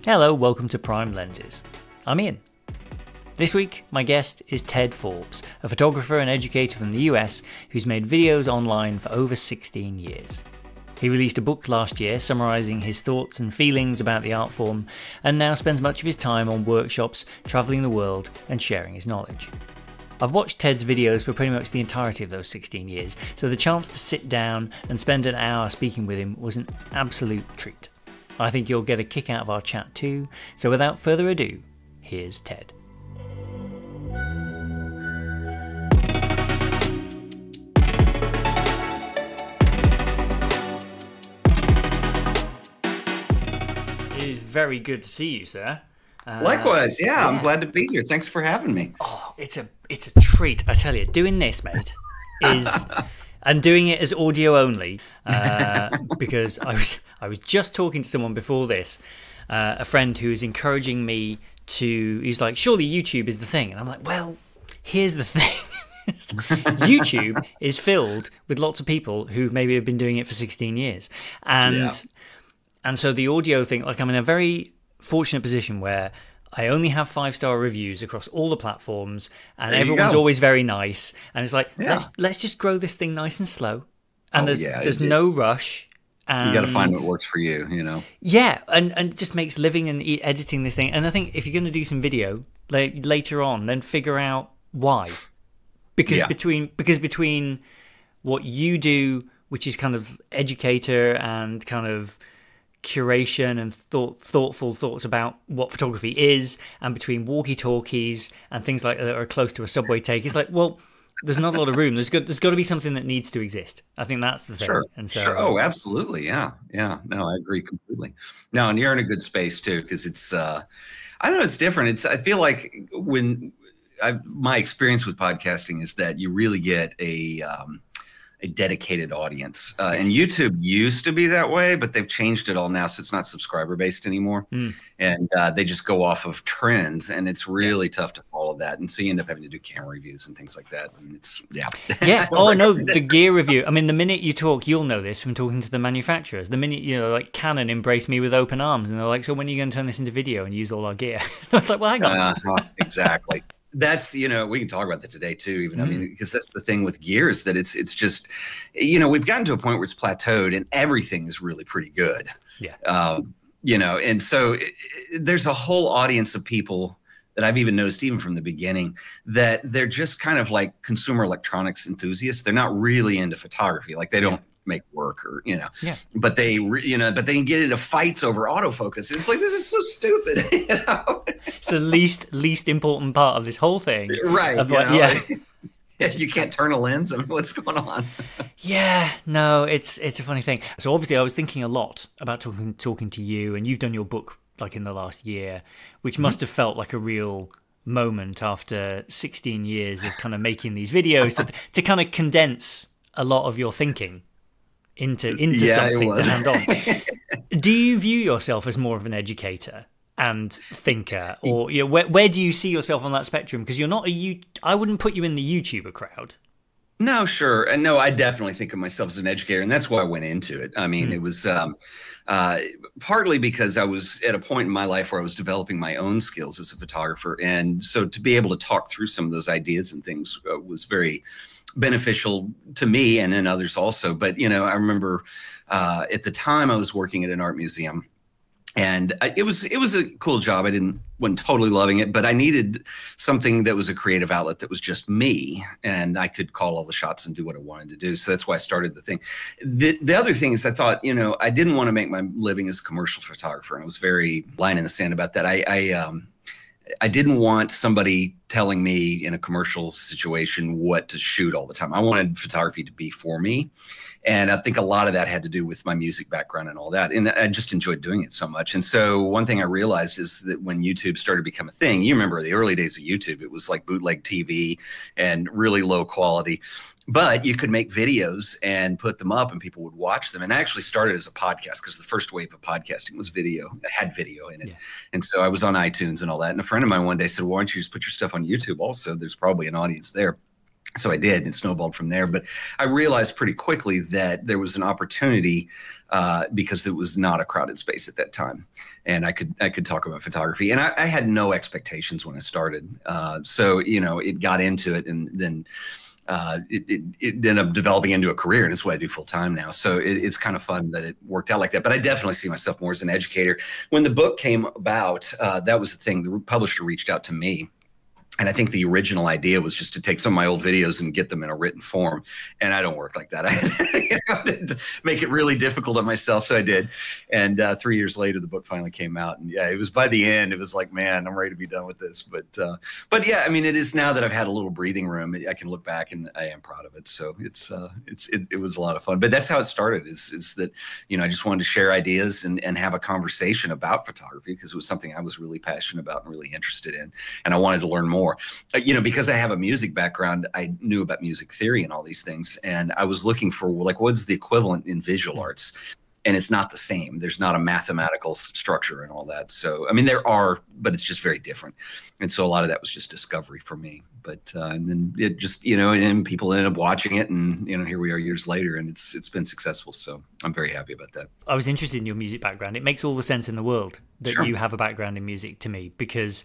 Hello, welcome to Prime Lenses. I'm Ian. This week, my guest is Ted Forbes, a photographer and educator from the US who's made videos online for over 16 years. He released a book last year summarising his thoughts and feelings about the art form, and now spends much of his time on workshops, travelling the world and sharing his knowledge. I've watched Ted's videos for pretty much the entirety of those 16 years, so the chance to sit down and spend an hour speaking with him was an absolute treat. I think you'll get a kick out of our chat too, so without further ado, here's Ted. It is very good to see you, sir. Likewise, yeah, I'm glad to be here. Thanks for having me. Oh, it's a treat, I tell you. Doing this, mate, is and doing it as audio only, because I was just talking to someone before this, a friend who is encouraging me to. He's like, surely YouTube is the thing, and I'm like, well, here's the thing. YouTube is filled with lots of people who maybe have been doing it for 16 years, and so the audio thing, like, I'm in a very fortunate position where I only have 5-star reviews across all the platforms, and everyone's always very nice, and it's like, let's just grow this thing nice and slow, and there's no rush. And you got to find what works for you, you know. Yeah, and it just makes living and editing this thing. And I think if you're going to do some video later on, then figure out why, because between what you do, which is kind of educator and kind of curation and thoughtful thoughts about what photography is, and between walkie-talkies and things like that are close to a subway take, it's like, well, there's not a lot of room. There's got to be something that needs to exist. I think that's the thing. Sure. And so, sure. Oh, absolutely. Yeah. No, I agree completely. No, and you're in a good space too, because it's I don't know, it's different. I feel like my experience with podcasting is that you really get a dedicated audience. And YouTube used to be that way, but they've changed it all now, so it's not subscriber based anymore. And they just go off of trends, and it's really tough to follow that. And so you end up having to do camera reviews and things like that. And it's Oh no, the gear review. I mean, the minute you talk, you'll know this from talking to the manufacturers. The minute, like Canon embraced me with open arms, and they're like, so when are you going to turn this into video and use all our gear? I was like, well, hang on. Exactly. That's, we can talk about that today too, even. I mean, because that's the thing with gear, is that it's just, we've gotten to a point where it's plateaued and everything is really pretty good. And so there's a whole audience of people that I've even noticed, even from the beginning, that they're just kind of like consumer electronics enthusiasts. They're not really into photography. Like, they don't make work, or but they can get into fights over autofocus. It's like, this is so stupid. It's the least important part of this whole thing, right? You can't turn a lens. I mean, what's going on? It's a funny thing. So obviously I was thinking a lot about talking to you, and you've done your book like in the last year, which must have felt like a real moment after 16 years of kind of making these videos to kind of condense a lot of your thinking into something to hand on. Do you view yourself as more of an educator and thinker, or where do you see yourself on that spectrum? Because you're not I wouldn't put you in the YouTuber crowd. No, sure. And no, I definitely think of myself as an educator, and that's why I went into it. I mean, it was partly because I was at a point in my life where I was developing my own skills as a photographer. And so to be able to talk through some of those ideas and things was very beneficial to me, and then others also. But, I remember at the time I was working at an art museum, and it was a cool job. I wasn't totally loving it, but I needed something that was a creative outlet that was just me, and I could call all the shots and do what I wanted to do. So that's why I started the thing. The other thing is, I thought, I didn't want to make my living as a commercial photographer, and I was very line in the sand about that. I didn't want somebody telling me in a commercial situation what to shoot all the time. I wanted photography to be for me. And I think a lot of that had to do with my music background and all that. And I just enjoyed doing it so much. And so one thing I realized is that when YouTube started to become a thing, you remember the early days of YouTube, it was like bootleg TV and really low quality. But you could make videos and put them up and people would watch them. And I actually started as a podcast, because the first wave of podcasting was video. It had video in it. And so I was on iTunes and all that. And a friend of mine one day said, why don't you just put your stuff on YouTube also? There's probably an audience there. So I did, and it snowballed from there. But I realized pretty quickly that there was an opportunity because it was not a crowded space at that time, and I could talk about photography. And I had no expectations when I started, so it got into it, and then it ended up developing into a career, and it's what I do full time now. So it's kind of fun that it worked out like that. But I definitely see myself more as an educator. When the book came about, that was the thing. The publisher reached out to me. And I think the original idea was just to take some of my old videos and get them in a written form. And I don't work like that. I had to make it really difficult on myself. So I did. And 3 years later, the book finally came out. And yeah, it was by the end, it was like, man, I'm ready to be done with this. But yeah, I mean, it is now that I've had a little breathing room, I can look back and I am proud of it. So it was a lot of fun. But that's how it started is that, I just wanted to share ideas and have a conversation about photography because it was something I was really passionate about and really interested in. And I wanted to learn more. Because I have a music background, I knew about music theory and all these things. And I was looking for what's the equivalent in visual arts? And it's not the same. There's not a mathematical structure and all that. So, I mean, there are, but it's just very different. And so a lot of that was just discovery for me. But and then it just, and people ended up watching it. And, here we are years later, and it's been successful. So I'm very happy about that. I was interested in your music background. It makes all the sense in the world that Sure. you have a background in music to me, because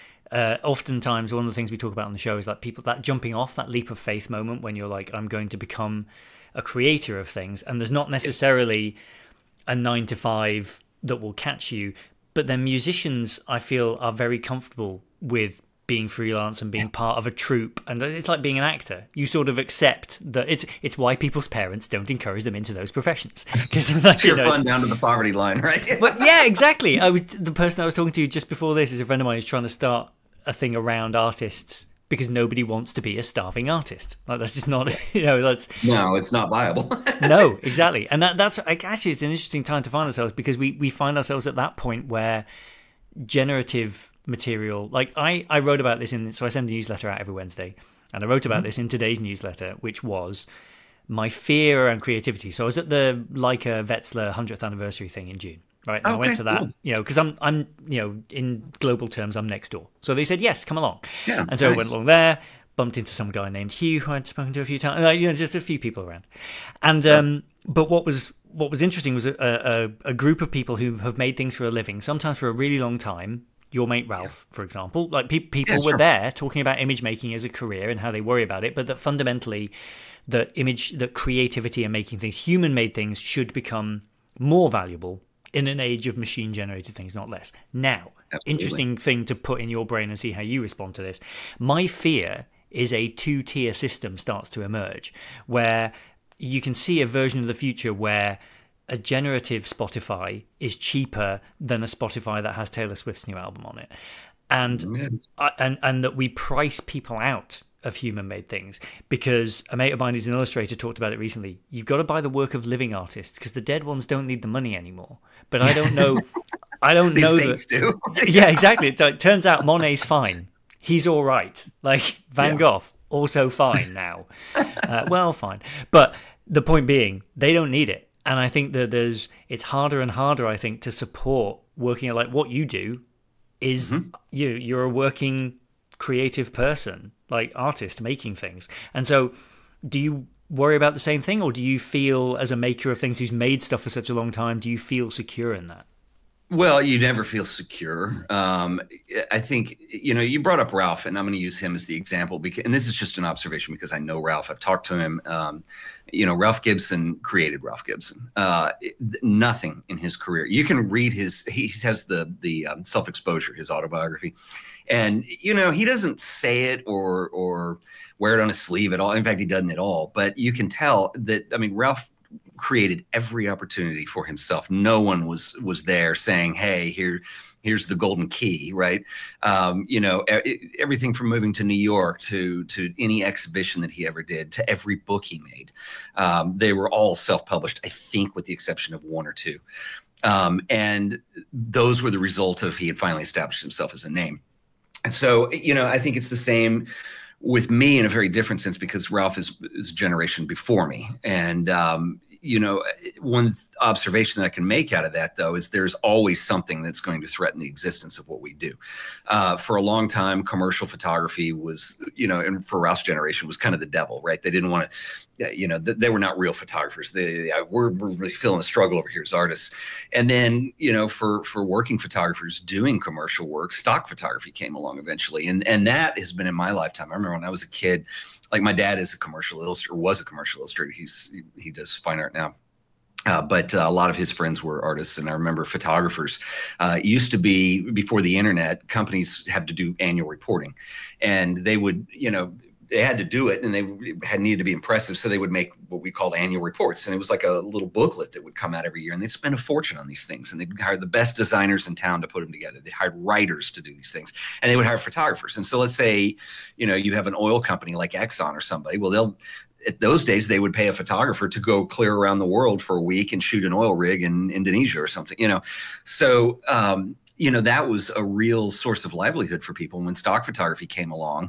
oftentimes one of the things we talk about on the show is like people, that jumping off, that leap of faith moment when you're like, I'm going to become a creator of things, and there's not necessarily a 9 to 5 that will catch you, but then musicians, I feel, are very comfortable with being freelance and being part of a troupe, and it's like being an actor. You sort of accept that it's why people's parents don't encourage them into those professions, because Pure fun down to the poverty line, right? But yeah, exactly. The person I was talking to just before this is a friend of mine who's trying to start a thing around artists because nobody wants to be a starving artist. Like, that's just not, that's... No, it's not viable. No, exactly. And that's actually, it's an interesting time to find ourselves, because we find ourselves at that point where generative material, like I wrote about this so I send a newsletter out every Wednesday, and I wrote about this in today's newsletter, which was my fear around creativity. So I was at the Leica Wetzlar 100th anniversary thing in June. Right, and I went to that, cool. Because I'm, in global terms, I'm next door. So they said, yes, come along. Yeah, and so nice. I went along there, bumped into some guy named Hugh who I'd spoken to a few times, just a few people around. And but what was interesting was a group of people who have made things for a living, sometimes for a really long time. Your mate Ralph, for example, like people were there talking about image making as a career and how they worry about it, but that fundamentally, that creativity and making things, human made things, should become more valuable in an age of machine generated things, not less. Now, Absolutely. Interesting thing to put in your brain and see how you respond to this. My fear is a 2-tier system starts to emerge, where you can see a version of the future where a generative Spotify is cheaper than a Spotify that has Taylor Swift's new album on it, and that we price people out of human-made things, because a mate of mine who's an illustrator talked about it recently. You've got to buy the work of living artists, because the dead ones don't need the money anymore. But I don't know. I don't These know dates do. Yeah, exactly. It turns out Monet's fine. He's all right. Like Van Gogh, also fine now. Well, fine. But the point being, they don't need it. And I think that it's harder and harder, I think, to support working like what you do is you're a working creative person, like artist making things. And so do you worry about the same thing, or do you feel, as a maker of things who's made stuff for such a long time, do you feel secure in that? Well, you never feel secure. I think, you brought up Ralph, and I'm going to use him as the example, and this is just an observation because I know Ralph. I've talked to him. Ralph Gibson created Ralph Gibson. Nothing in his career. You can read he has the self-exposure, his autobiography. And, he doesn't say it or wear it on his sleeve at all. In fact, he doesn't at all. But you can tell that, Ralph created every opportunity for himself. No one was there saying, hey, here's the golden key, right? Everything from moving to New York to any exhibition that he ever did, to every book he made. They were all self-published, I think, with the exception of one or two. And those were the result of he had finally established himself as a name. And so, I think it's the same with me in a very different sense, because Ralph is a generation before me. And, one observation that I can make out of that, though, is there's always something that's going to threaten the existence of what we do. For a long time, commercial photography was, and for Ralph's generation, was kind of the devil, right? They didn't want to, they were not real photographers. We're really feeling a struggle over here as artists. And then, for working photographers doing commercial work, stock photography came along eventually. And that has been in my lifetime. I remember when I was a kid, like my dad is a commercial illustrator, was a commercial illustrator. He does fine art now. But a lot of his friends were artists, and I remember photographers. It used to be, before the internet, companies had to do annual reporting, and they would, they had to do it, and they needed to be impressive, so they would make what we called annual reports, and it was like a little booklet that would come out every year, and they'd spend a fortune on these things, and they'd hire the best designers in town to put them together. They hired writers to do these things, and they would hire photographers. And so let's say, you have an oil company like Exxon or somebody. Well, at those days, they would pay a photographer to go clear around the world for a week and shoot an oil rig in Indonesia or something, So, that was a real source of livelihood for people. When stock photography came along,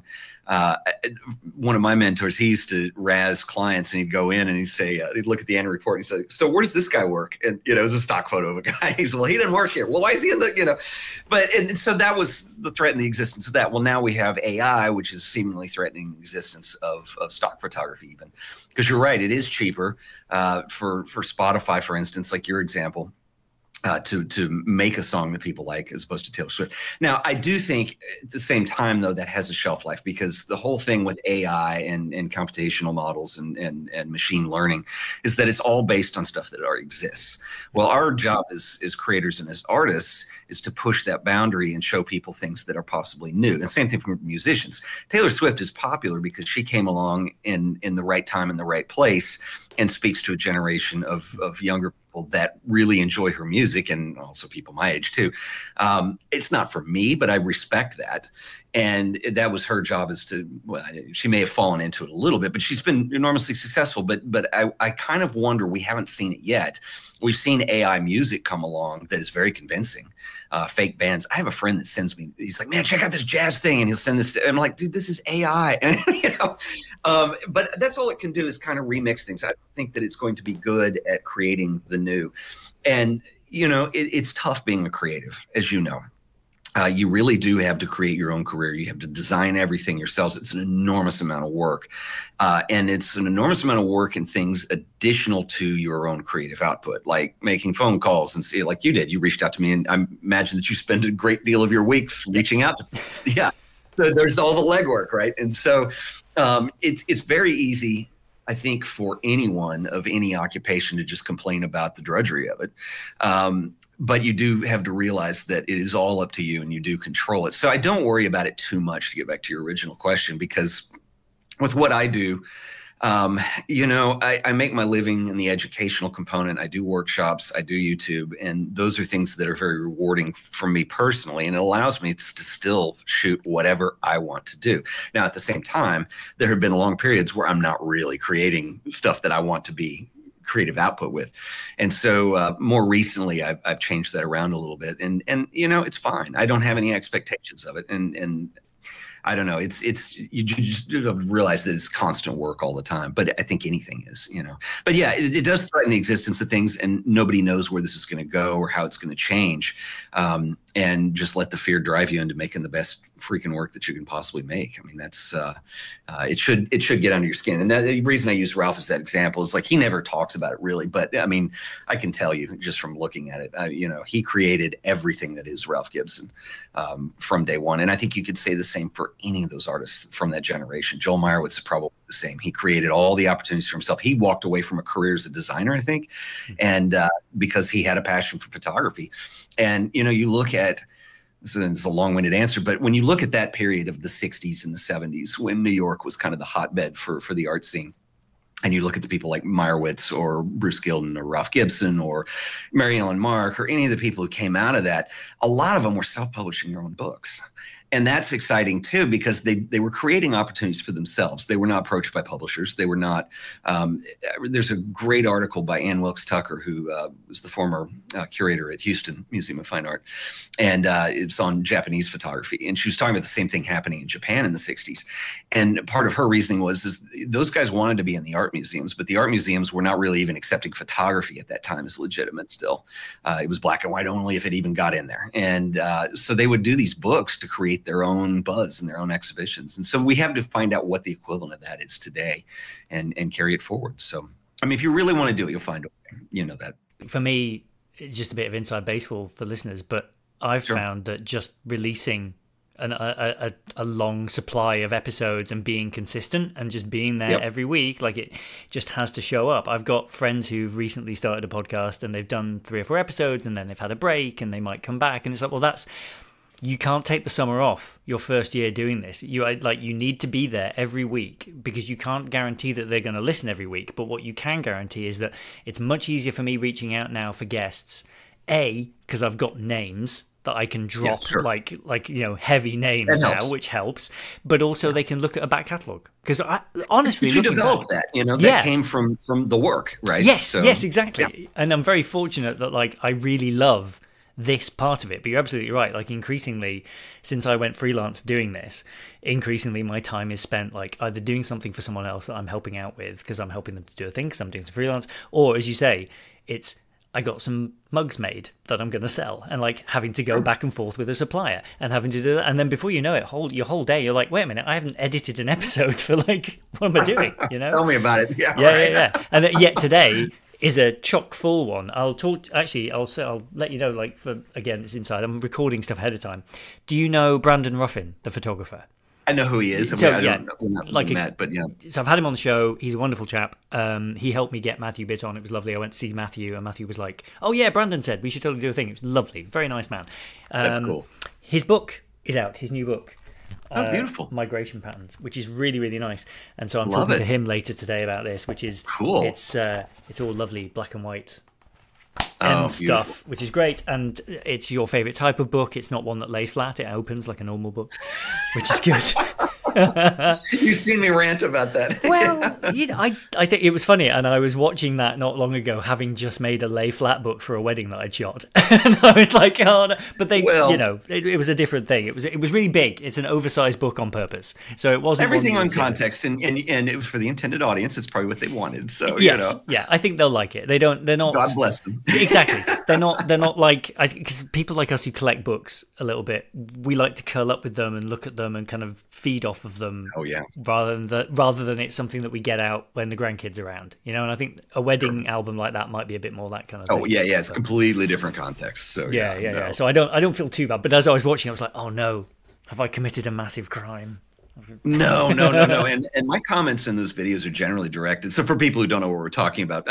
one of my mentors, he used to razz clients, and he'd go in and he'd say, he'd look at the annual report and he'd say, "So where does this guy work?" And, it was a stock photo of a guy. He said, "Well, he didn't work here." "Well, why is he in the, and so that was the threat in the existence of that. Well, now we have AI, which is seemingly threatening the existence of stock photography even. Because you're right, it is cheaper for Spotify, for instance, like your example. To make a song that people like, as opposed to Taylor Swift. Now, I do think at the same time, though, that has a shelf life, because the whole thing with AI and computational models and machine learning is that it's all based on stuff that already exists. Well, our job as creators and as artists is to push that boundary and show people things that are possibly new. And same thing for musicians. Taylor Swift is popular because she came along in the right time in the right place, and speaks to a generation of younger people that really enjoy her music, and also people my age too. It's not for me, but I respect that. And that was her job, is to, well, she may have fallen into it a little bit, but she's been enormously successful. But I kind of wonder, we haven't seen it yet. We've seen AI music come along that is very convincing. Fake bands. I have a friend that sends me, he's like, "Man, check out this jazz thing." And he'll send this. I'm like, "Dude, this is AI." But that's all it can do, is kind of remix things. I think that it's going to be good at creating the new. And, it's tough being a creative, as you know. You really do have to create your own career. You have to design everything yourselves. It's an enormous amount of work. And it's an enormous amount of work in things additional to your own creative output, like making phone calls and see, like you did. You reached out to me, and I imagine that you spend a great deal of your weeks reaching out. Yeah. So there's all the legwork, right? And so it's very easy, I think, for anyone of any occupation to just complain about the drudgery of it. But you do have to realize that it is all up to you, and you do control it. So I don't worry about it too much, to get back to your original question, because with what I do, I make my living in the educational component. I do workshops, I do YouTube, and those are things that are very rewarding for me personally. And it allows me to still shoot whatever I want to do. Now, at the same time, there have been long periods where I'm not really creating stuff that I want to be creative output with. And so more recently, I've changed that around a little bit, and it's fine. I don't have any expectations of it. And I don't know. It's you just realize that it's constant work all the time. But I think anything is, But yeah, it does threaten the existence of things, and nobody knows where this is going to go or how it's going to change. And just let the fear drive you into making the best freaking work that you can possibly make. I mean, that's it should get under your skin. And the reason I use Ralph as that example is, like, he never talks about it really, but I mean, I can tell you just from looking at it, he created everything that is Ralph Gibson from day one. And I think you could say the same for any of those artists from that generation. Joel Meyerowitz is probably the same. He created all the opportunities for himself. He walked away from a career as a designer, I think, and because he had a passion for photography. And, you look at, so it's a long-winded answer, but when you look at that period of the 60s and the 70s, when New York was kind of the hotbed for the art scene, and you look at the people like Meyerowitz or Bruce Gilden or Ralph Gibson or Mary Ellen Mark or any of the people who came out of that, a lot of them were self-publishing their own books. And that's exciting too, because they were creating opportunities for themselves. They were not approached by publishers. They were not. There's a great article by Ann Wilkes Tucker, who was the former curator at Houston Museum of Fine Art, and it's on Japanese photography. And she was talking about the same thing happening in Japan in the '60s. And part of her reasoning was those guys wanted to be in the art museums, but the art museums were not really even accepting photography at that time as legitimate. Still, it was black and white only if it even got in there. And so they would do these books to create their own buzz and their own exhibitions. And so we have to find out what the equivalent of that is today and carry it forward. So, I mean, if you really want to do it, you'll find a way, you know that. For me, it's just a bit of inside baseball for listeners, but I've found that just releasing a long supply of episodes and being consistent and just being there every week, like it just has to show up. I've got friends who've recently started a podcast and they've done 3 or 4 episodes and then they've had a break and they might come back, and it's like, well, you can't take the summer off your first year doing this. You need to be there every week, because you can't guarantee that they're going to listen every week. But what you can guarantee is that it's much easier for me reaching out now for guests, because I've got names that I can drop, heavy names now, which helps. But also they can look at a back catalogue, because honestly, you developed that, that came from the work, right? Yes, exactly. Yeah. And I'm very fortunate that I really love this part of it. But you're absolutely right. Increasingly, since I went freelance doing this, increasingly my time is spent either doing something for someone else that I'm helping out with, because I'm helping them to do a thing, because I'm doing some freelance, or as you say, it's I got some mugs made that I'm going to sell, and having to go back and forth with a supplier and having to do that. And then before you know it, your whole day, you're like, wait a minute, I haven't edited an episode for what am I doing? Tell me about it. Yeah. And yet today is a chock full one. I'll let you know, again, it's inside. I'm recording stuff ahead of time. Do you know Brandon Ruffin, the photographer? I know who he is. So, I don't know, we're not met, but yeah. So I've had him on the show. He's a wonderful chap. He helped me get Matthew Bitt on. It was lovely. I went to see Matthew, and Matthew was like, "Oh yeah, Brandon said we should totally do a thing." It was lovely. Very nice man. That's cool. His book is out. His new book. Oh, beautiful. Migration Patterns, which is really, really nice. And so I'm talking to him later today about this, which is cool. It's all lovely black and white and stuff, which is great. And it's your favorite type of book. It's not one that lays flat. It opens like a normal book, which is good. You've seen me rant about that. Well, I think it was funny, and I was watching that not long ago, having just made a lay flat book for a wedding that I'd shot, and I was like, oh no. But it was a different thing. It was really big. It's an oversized book on purpose, so it wasn't everything on context, and it was for the intended audience. It's probably what they wanted. So yes, yeah, I think they'll like it. They're not. God bless them. Exactly. They're not because people like us who collect books a little bit, we like to curl up with them and look at them and kind of feed off of them. Oh yeah. Rather than it's something that we get out when the grandkids are around, and I think a wedding album like that might be a bit more that kind of thing. Oh yeah, it's completely different context. So yeah. So I don't feel too bad, but as I was watching, I was like, oh no, have I committed a massive crime? No. And my comments in those videos are generally directed. So for people who don't know what we're talking about,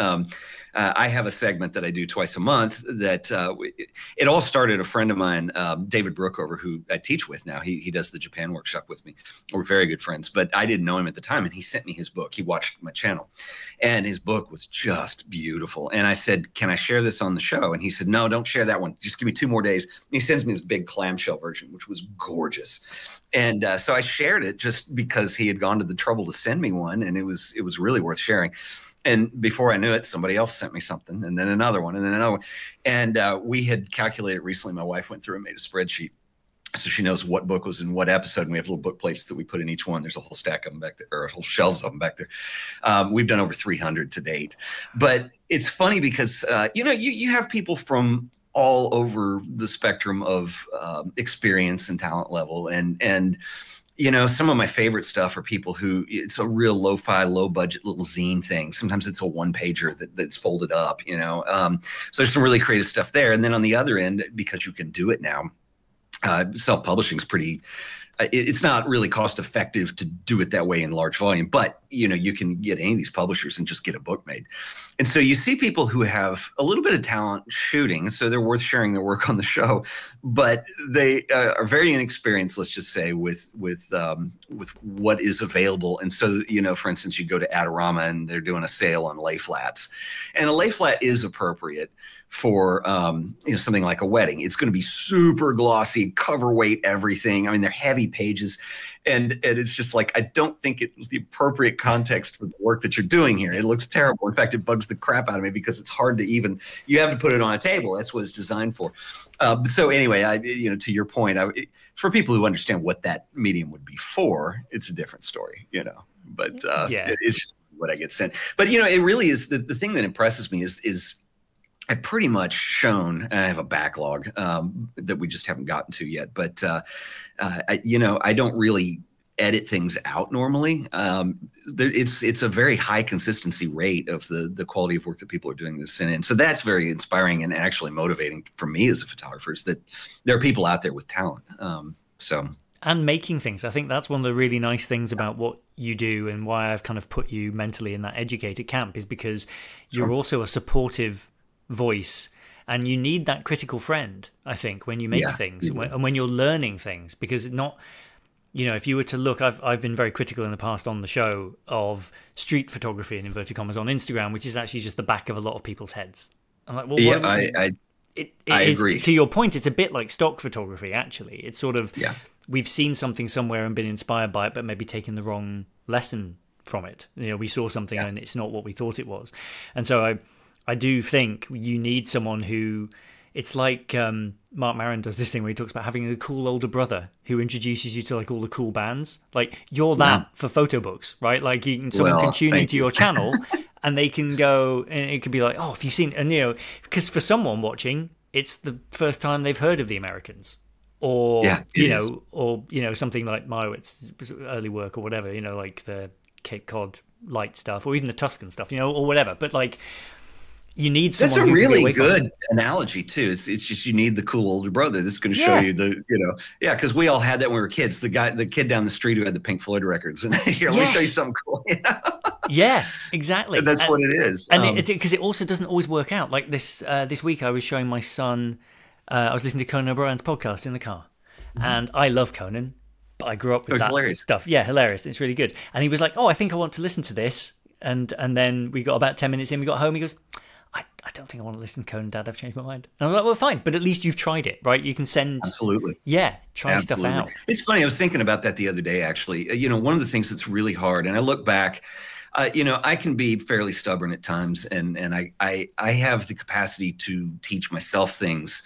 I have a segment that I do twice a month that it all started. A friend of mine, David Brookover, who I teach with now, he does the Japan workshop with me. We're very good friends, but I didn't know him at the time. And he sent me his book. He watched my channel and his book was just beautiful. And I said, can I share this on the show? And he said, no, don't share that one. Just give me 2 more days. And he sends me this big clamshell version, which was gorgeous. And so I shared it just because he had gone to the trouble to send me one, and it was really worth sharing. And before I knew it, somebody else sent me something, and then another one, and then another one. And we had calculated recently. My wife went through and made a spreadsheet, so she knows what book was in what episode. And we have little book plates that we put in each one. There's a whole stack of them back there, or whole shelves of them back there. We've done over 300 to date. But it's funny because you have people from all over the spectrum of experience and talent level, and some of my favorite stuff are people who it's a real lo-fi, low budget little zine thing. Sometimes it's a 1-pager that's folded up, so there's some really creative stuff there. And then on the other end, because you can do it now, self-publishing is pretty it's not really cost effective to do it that way in large volume, but you can get any of these publishers and just get a book made. And so you see people who have a little bit of talent shooting, so they're worth sharing their work on the show, but they are very inexperienced, let's just say, with what is available. And so, for instance, you go to Adorama and they're doing a sale on lay flats, and a lay flat is appropriate for something like a wedding. It's going to be super glossy, cover weight, everything. I mean, they're heavy pages. And it's just like, I don't think it was the appropriate context for the work that you're doing here. It looks terrible. In fact, it bugs the crap out of me because it's hard to you have to put it on a table. That's what it's designed for. So anyway, to your point, for people who understand what that medium would be for, it's a different story, but it's just what I get sent. But, it really is the thing that impresses me is I've pretty much shown, I have a backlog that we just haven't gotten to yet, but I don't really edit things out normally. It's a very high consistency rate of the quality of work that people are doing this in. And so that's very inspiring and actually motivating for me as a photographer, is that there are people out there with talent. And making things. I think that's one of the really nice things about what you do, and why I've kind of put you mentally in that educator camp, is because you're also a supportive voice, and you need that critical friend, I think, when you make things and when you're learning things, because if you were to look, I've been very critical in the past on the show of street photography, in inverted commas, on Instagram, which is actually just the back of a lot of people's heads. I'm like, well, I agree. To your point, it's a bit like stock photography, actually. It's sort of, we've seen something somewhere and been inspired by it, but maybe taken the wrong lesson from it. We saw something and it's not what we thought it was. And so I do think you need someone who, it's like Mark Maron does this thing where he talks about having a cool older brother who introduces you to like all the cool bands. Like, you're that for photo books, right? Like someone can tune into your channel and they can go, and it could be like, oh, have you seen, and because for someone watching, it's the first time they've heard of the Americans. Or, something like Meyewitz's early work or whatever, like the Cape Cod light stuff, or even the Tuscan stuff, or whatever. But like, you need someone. That's a really good analogy too. It's just, you need the cool older brother that's going to show you because we all had that when we were kids. The kid down the street who had the Pink Floyd records, and here, let me show you something cool. Yeah, exactly. And that's what it is. And because it also doesn't always work out. Like this week, I was showing my son. I was listening to Conan O'Brien's podcast in the car, and I love Conan, but I grew up with that hilarious stuff. Yeah, hilarious. It's really good. And he was like, "Oh, I think I want to listen to this." And then we got about 10 minutes in. We got home. He goes, I don't think I want to listen to Conan, Dad. I've changed my mind. And I was like, well, fine, but at least you've tried it, right? You can send. Absolutely. Yeah, try stuff out. It's funny. I was thinking about that the other day, actually. One of the things that's really hard, and I look back, I can be fairly stubborn at times, and I have the capacity to teach myself things.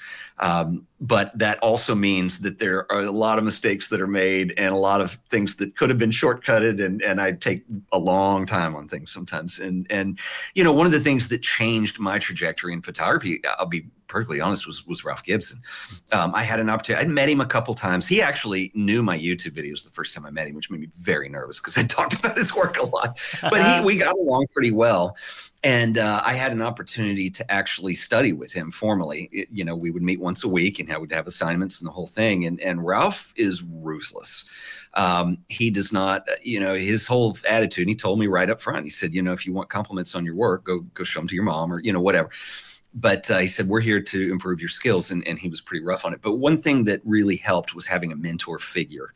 But that also means that there are a lot of mistakes that are made, and a lot of things that could have been shortcutted, and I take a long time on things sometimes. And one of the things that changed my trajectory in photography, I'll be perfectly honest, was Ralph Gibson. I had an opportunity. I'd met him a couple times. He actually knew my YouTube videos the first time I met him, which made me very nervous because I talked about his work a lot. But we got along pretty well. And I had an opportunity to actually study with him formally. We would meet once a week, and I would have assignments and the whole thing. And Ralph is ruthless. He does not, his whole attitude, and he told me right up front, he said, if you want compliments on your work, go show them to your mom, or, whatever. But he said, we're here to improve your skills. And he was pretty rough on it. But one thing that really helped was having a mentor figure.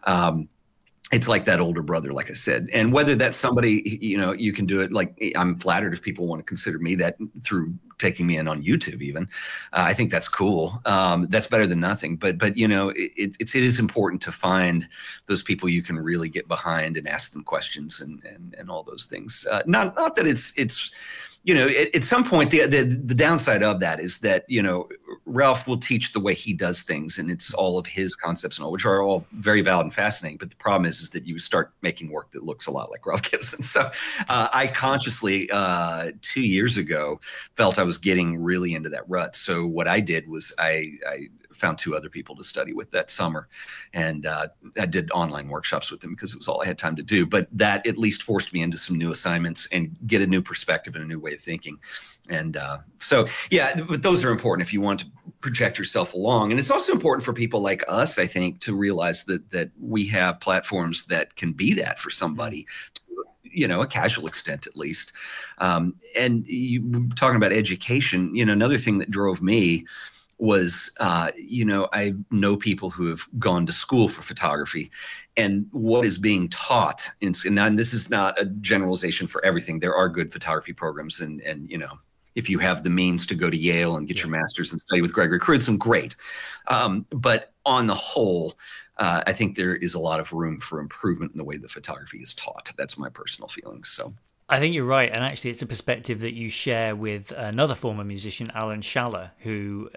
It's like that older brother, like I said, and whether that's somebody, you can do it. Like, I'm flattered if people want to consider me that through taking me in on YouTube, even. I think that's cool. That's better than nothing. But it is important to find those people you can really get behind and ask them questions and all those things. Not that it's at some point, the downside of that is that, Ralph will teach the way he does things, and it's all of his concepts and all, which are all very valid and fascinating. But the problem is that you start making work that looks a lot like Ralph Gibson. So I consciously, 2 years ago, felt I was getting really into that rut. So what I did was I found 2 other people to study with that summer, and I did online workshops with them because it was all I had time to do. But that at least forced me into some new assignments and get a new perspective and a new way of thinking. And but those are important if you want to project yourself along. And it's also important for people like us, I think, to realize that we have platforms that can be that for somebody, to, a casual extent at least. And you talking about education, another thing that drove me was, I know people who have gone to school for photography, and what is being taught, and this is not a generalization for everything. There are good photography programs, and if you have the means to go to Yale and get your master's and study with Gregory Crutzen, great. But on the whole, I think there is a lot of room for improvement in the way that photography is taught. That's my personal feelings. So I think you're right, and actually, it's a perspective that you share with another former musician, Alan Schaller, who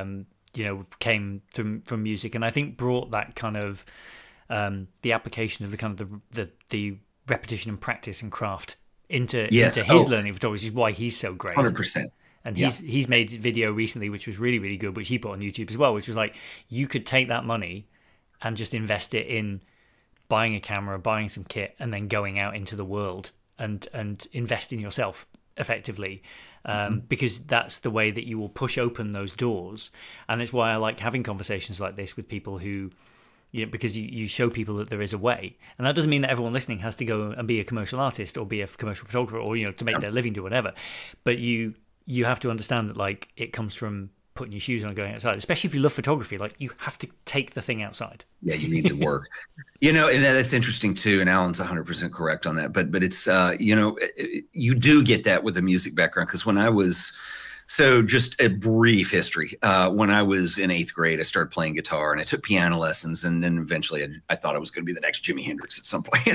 came from music, and I think brought that kind of the application of the kind of the repetition and practice and craft into his learning of photography, which is why he's so great. 100%. And he's made a video recently, which was really, really good, which he put on YouTube as well, which was like, you could take that money and just invest it in buying a camera, buying some kit, and then going out into the world and invest in yourself effectively, because that's the way that you will push open those doors. And it's why I like having conversations like this with people who, because you show people that there is a way. And that doesn't mean that everyone listening has to go and be a commercial artist or be a commercial photographer or, to make their living, do whatever. But you have to understand that, like, it comes from putting your shoes on and going outside, especially if you love photography. Like, you have to take the thing outside. Yeah, you need to work. And that's interesting too. And Alan's 100% correct on that. But it's you do get that with a music background, because when I was So just a brief history. When I was in 8th grade, I started playing guitar and I took piano lessons. And then eventually I thought I was going to be the next Jimi Hendrix at some point.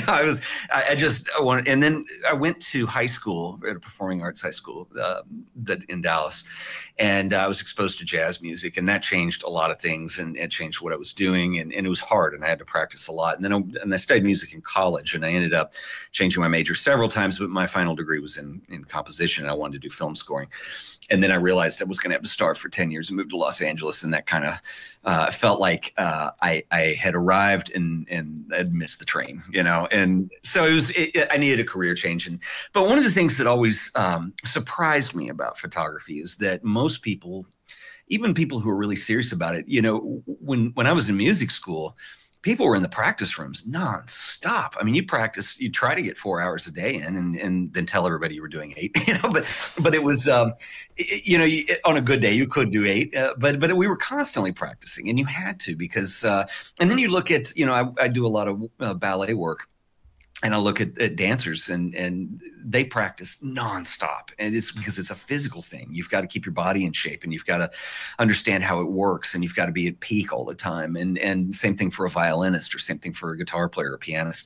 I wanted, and then I went to high school at a performing arts high school in Dallas. And I was exposed to jazz music, and that changed a lot of things, and it changed what I was doing. And it was hard, and I had to practice a lot. And then I studied music in college, and I ended up changing my major several times, but my final degree was in composition. And I wanted to do film scoring. And then I realized I was going to have to starve for 10 years and move to Los Angeles. And that kind of felt like I had arrived and had missed the train, you know? And so I needed a career change. But one of the things that always surprised me about photography is that most people, even people who are really serious about it, you know, when I was in music school, people were in the practice rooms nonstop. I mean, you try to get 4 hours a day in, and then tell everybody you were doing 8, you know, but it was, you know, on a good day you could do 8, but we were constantly practicing, and you had to, because, and then you look at, you know, I do a lot of ballet work. And I look at dancers, and they practice nonstop. And it's because it's a physical thing. You've got to keep your body in shape, and you've got to understand how it works, and you've got to be at peak all the time. And same thing for a violinist, or same thing for a guitar player or pianist.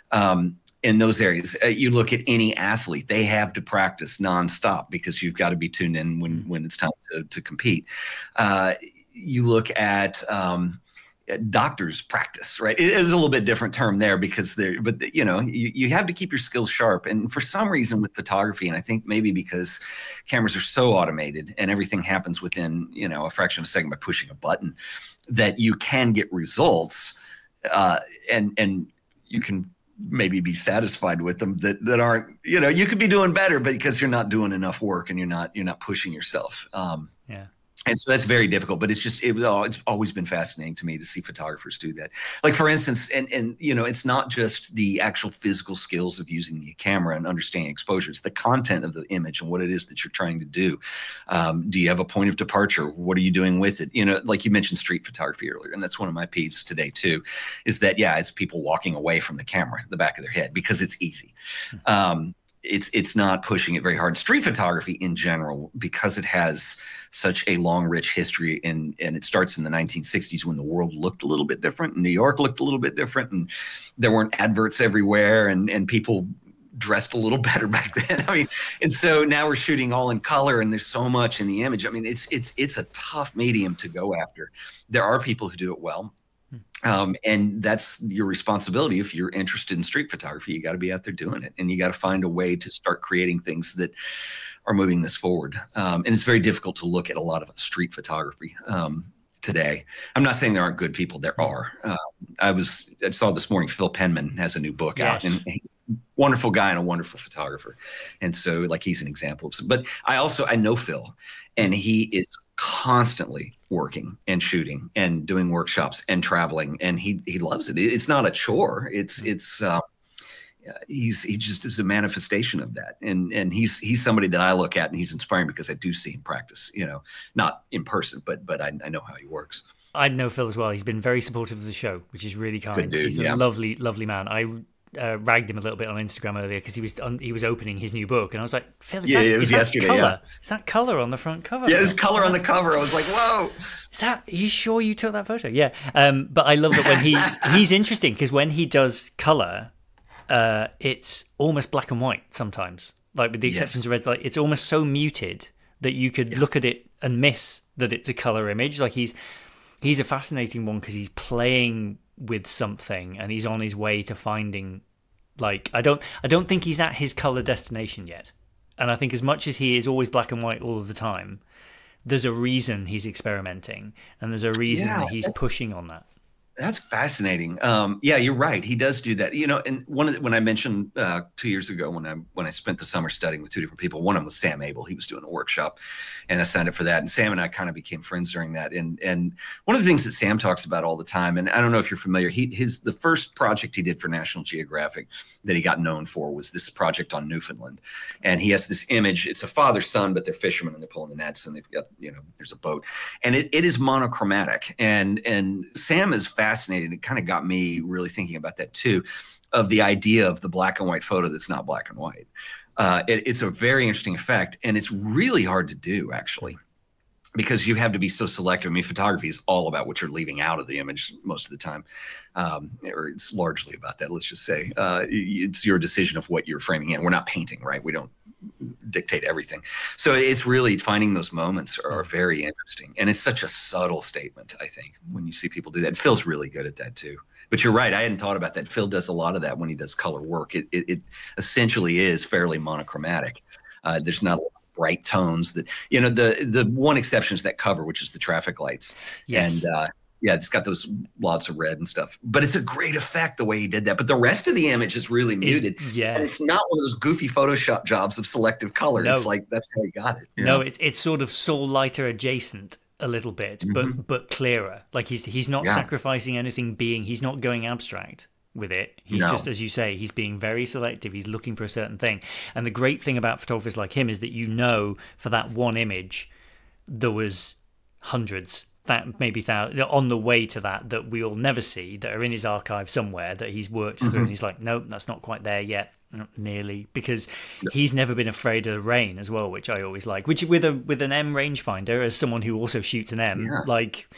In those areas, you look at any athlete, they have to practice nonstop, because you've got to be tuned in when it's time to compete. You look at doctors practice, right? It is a little bit different term there, because you know, you have to keep your skills sharp. And for some reason with photography, and I think maybe because cameras are so automated and everything happens within, you know, a fraction of a second by pushing a button, that you can get results, and you can maybe be satisfied with them that aren't, you know, you could be doing better, but because you're not doing enough work and you're not pushing yourself. Yeah. And so that's very difficult, but it's always been fascinating to me to see photographers do that. Like, for instance, and you know, it's not just the actual physical skills of using the camera and understanding exposure. It's the content of the image and what it is that you're trying to do. Do you have a point of departure? What are you doing with it? You know, like you mentioned street photography earlier, and that's one of my peeves today too, is that, yeah, it's people walking away from the camera, the back of their head, because it's easy. It's not pushing it very hard. Street photography in general, because it has such a long, rich history, and it starts in the 1960s, when the world looked a little bit different. New York looked a little bit different, and there weren't adverts everywhere, and people dressed a little better back then. I mean, and so now we're shooting all in color, and there's so much in the image. I mean, it's a tough medium to go after. There are people who do it well. And that's your responsibility. If you're interested in street photography, you got to be out there doing it, and you got to find a way to start creating things that are moving this forward. And it's very difficult to look at a lot of street photography today. I'm not saying there aren't good people. There are. I saw this morning, Phil Penman has a new book out, and he's a wonderful guy and a wonderful photographer. And so, like, he's an example. But I know Phil, and he is constantly working and shooting and doing workshops and traveling, and he loves it. It's not a chore. He just is a manifestation of that, and he's somebody that I look at, and he's inspiring because I do see him practice, not in person, but I know how he works. I know Phil as well. He's been very supportive of the show, which is really kind. Good dude, he's a lovely, lovely man. I ragged him a little bit on Instagram earlier because he was opening his new book, and I was like, Phil, it was yesterday. Color? Is that color on the front cover? Yeah, there's color on the cover. I was like, whoa. Are you sure you took that photo? Yeah. But I love that when he's interesting because when he does color, it's almost black and white sometimes. Like with the exceptions of red, like it's almost so muted that you could look at it and miss that it's a color image. Like he's a fascinating one because he's playing with something and he's on his way to finding, like, I don't think he's at his color destination yet. And I think as much as he is always black and white all of the time, there's a reason he's experimenting and there's a reason that he's pushing on that. That's fascinating. Yeah, you're right. He does do that. And when I mentioned 2 years ago when I spent the summer studying with two different people, one of them was Sam Abel. He was doing a workshop, and I signed up for that. And Sam and I kind of became friends during that. And one of the things that Sam talks about all the time, and I don't know if you're familiar, the first project he did for National Geographic that he got known for was this project on Newfoundland. And he has this image. It's a father-son, but they're fishermen and they're pulling the nets, and they've got there's a boat, and it is monochromatic. And Sam is fascinated. It kind of got me really thinking about that too, of the idea of the black and white photo that's not black and white. It's a very interesting effect, and it's really hard to do actually, because you have to be so selective. I mean, photography is all about what you're leaving out of the image most of the time, or it's largely about that. Let's just say it's your decision of what you're framing in. We're not painting, right? We don't dictate everything. So it's really finding those moments are very interesting. And it's such a subtle statement, I think, when you see people do that. Phil's really good at that too. But you're right. I hadn't thought about that. Phil does a lot of that when he does color work. It essentially is fairly monochromatic. There's not a lot of bright tones that, the one exception is that cover, which is the traffic lights. Yes. And it's got those lots of red and stuff, but it's a great effect the way he did that. But the rest of the image is really muted. And it's not one of those goofy Photoshop jobs of selective color. No. It's like, that's how he got it. No, it's sort of Saul Leiter adjacent a little bit, but clearer. Like he's not sacrificing anything he's not going abstract with it. He's just, as you say, he's being very selective. He's looking for a certain thing. And the great thing about photographers like him is that for that one image, there was hundreds, that maybe thousands on the way to that we'll never see, that are in his archive somewhere that he's worked through, and he's like, nope, that's not quite there yet, not nearly, because he's never been afraid of the rain as well, which I always like. Which with an M rangefinder, as someone who also shoots an M, like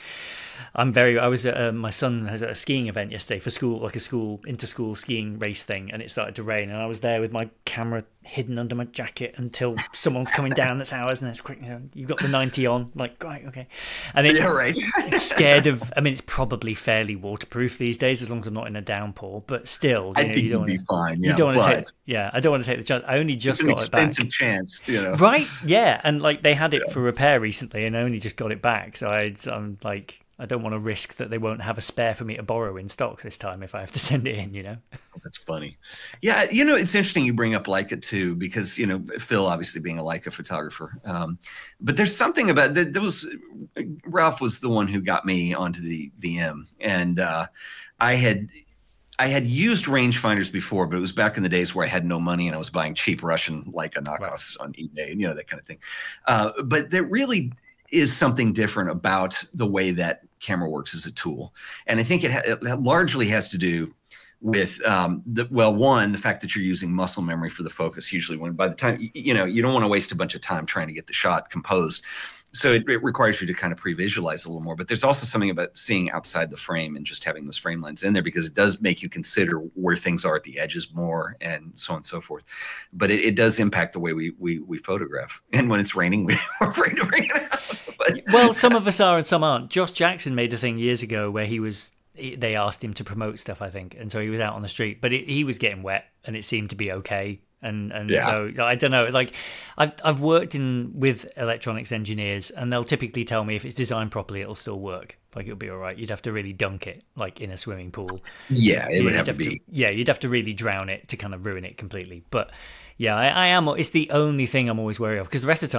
my son has a skiing event yesterday for school, like a school inter-school skiing race thing, and it started to rain, and I was there with my camera hidden under my jacket until someone's coming down that's ours, and it's quick, you've got the 90 on, like, right, okay. And it's scared of, I mean, it's probably fairly waterproof these days as long as I'm not in a downpour, but still, I think you'd be fine. You don't want to take, I don't want to take the chance. I only just got it back. It's an expensive chance, Right, yeah, and like they had it for repair recently, and I only just got it back, so I'm like, I don't want to risk that they won't have a spare for me to borrow in stock this time if I have to send it in, That's funny. Yeah, it's interesting you bring up Leica too, because, Phil obviously being a Leica photographer. But there's something about Ralph was the one who got me onto the M. And I had used rangefinders before, but it was back in the days where I had no money and I was buying cheap Russian Leica knockoffs on eBay and, that kind of thing. But there really is something different about the way that camera works as a tool. And I think it largely has to do with, the fact that you're using muscle memory for the focus, usually when by the time, you don't want to waste a bunch of time trying to get the shot composed. So it requires you to kind of pre-visualize a little more, but there's also something about seeing outside the frame and just having those frame lines in there, because it does make you consider where things are at the edges more and so on and so forth. But it does impact the way we photograph. And when it's raining, we're afraid to bring it out. Well, some of us are and some aren't. Josh Jackson made a thing years ago where they asked him to promote stuff, I think. And so he was out on the street, but he was getting wet and it seemed to be okay. And so I don't know, like I've worked with electronics engineers, and they'll typically tell me if it's designed properly, it'll still work. Like it'll be all right. You'd have to really dunk it, like in a swimming pool. Yeah, it would have to be. You'd have to really drown it to kind of ruin it completely. But yeah, I am. It's the only thing I'm always wary of, because the rest of the time,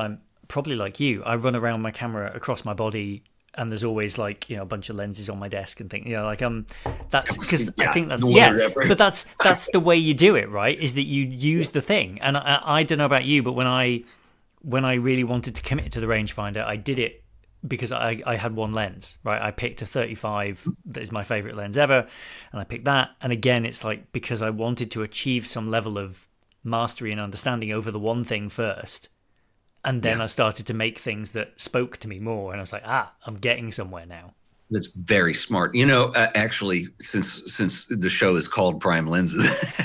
probably like you, I run around my camera across my body, and there's always like, a bunch of lenses on my desk and things, like that's because I think that's but that's the way you do it, right? Is that you use the thing. And I don't know about you, but when I really wanted to commit to the rangefinder, I did it because I had one lens, right? I picked a 35 that is my favorite lens ever, and I picked that. And again, it's like because I wanted to achieve some level of mastery and understanding over the one thing first. And then I started to make things that spoke to me more, and I was like, I'm getting somewhere now. That's very smart. Actually, since the show is called Prime Lenses,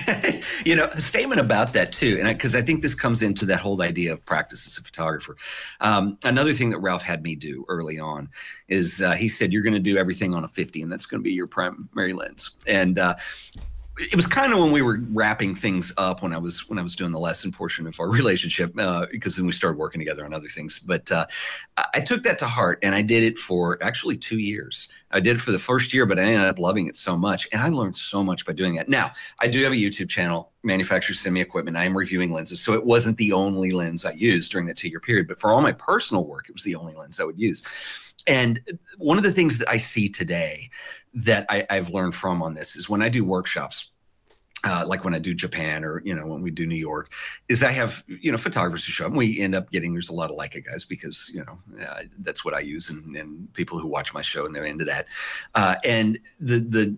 a statement about that too, and because I think this comes into that whole idea of practice as a photographer. Another thing that Ralph had me do early on is he said, you're going to do everything on a 50, and that's going to be your primary lens. And it was kind of when we were wrapping things up when I was doing the lesson portion of our relationship, because then we started working together on other things. But I took that to heart, and I did it for actually 2 years. I did it for the first year, but I ended up loving it so much, and I learned so much by doing that. Now, I do have a YouTube channel, Manufacturers Send Me Equipment. I am reviewing lenses, so it wasn't the only lens I used during that 2-year period. But for all my personal work, it was the only lens I would use. And one of the things that I see today that I've learned from on this is when I do workshops, like when I do Japan or, when we do New York, is I have, photographers who show up, and we end up getting, there's a lot of Leica guys because, that's what I use, and people who watch my show and they're into that. And the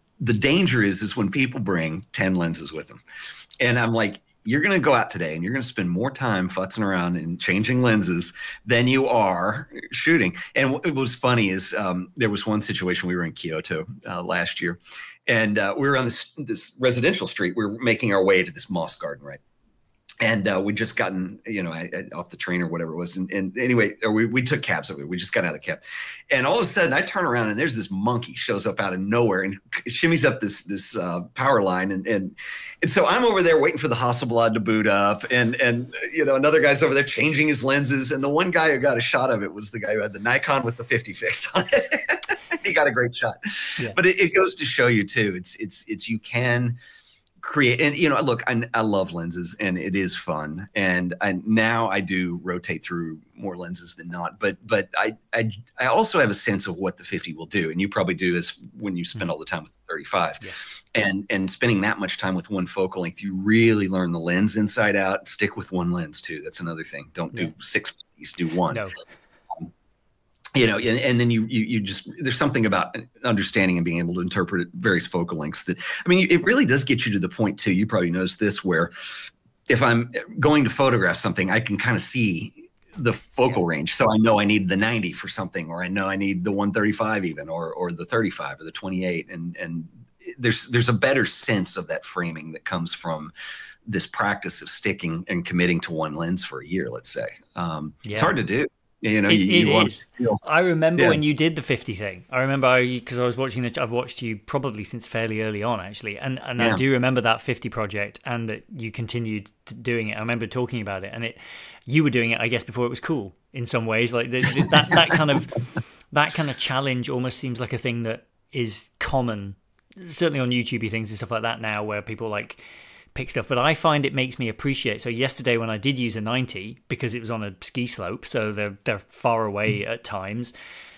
danger is when people bring 10 lenses with them, and I'm like, you're going to go out today and you're going to spend more time futzing around and changing lenses than you are shooting. And what was funny is there was one situation, we were in Kyoto last year, and we were on this residential street. We were making our way to this moss garden, right? And we'd just gotten, off the train or whatever it was. And anyway, we took cabs over there. We just got out of the cab. And all of a sudden I turn around and there's this monkey shows up out of nowhere and shimmies up this power line. And so I'm over there waiting for the Hasselblad to boot up. And another guy's over there changing his lenses. And the one guy who got a shot of it was the guy who had the Nikon with the 50 fixed on it. He got a great shot. Yeah. But it goes to show you too, it's you can create, and look, I love lenses and it is fun, and now I do rotate through more lenses than not, but I also have a sense of what the 50 will do, and you probably do as when you spend all the time with the 35. Yeah. And spending that much time with one focal length, you really learn the lens inside out. Stick with one lens too. That's another thing. Don't do 6 50s, do one. No. And then you just, there's something about understanding and being able to interpret various focal lengths that, it really does get you to the point too. You probably noticed this, where if I'm going to photograph something, I can kind of see the focal range. So I know I need the 90 for something, or I know I need the 135 even, or the 35 or the 28. And there's a better sense of that framing that comes from this practice of sticking and committing to one lens for a year, let's say. It's hard to do. It is. I remember when you did the 50 thing. I remember because I was watching I've watched you probably since fairly early on, actually, and I do remember that 50 project, and that you continued doing it. I remember talking about it, and you were doing it, I guess, before it was cool in some ways. Like that kind of challenge almost seems like a thing that is common, certainly on YouTube things and stuff like that now, where people like pick stuff, but I find it makes me appreciate. So yesterday when I did use a 90, because it was on a ski slope, so they're far away at times,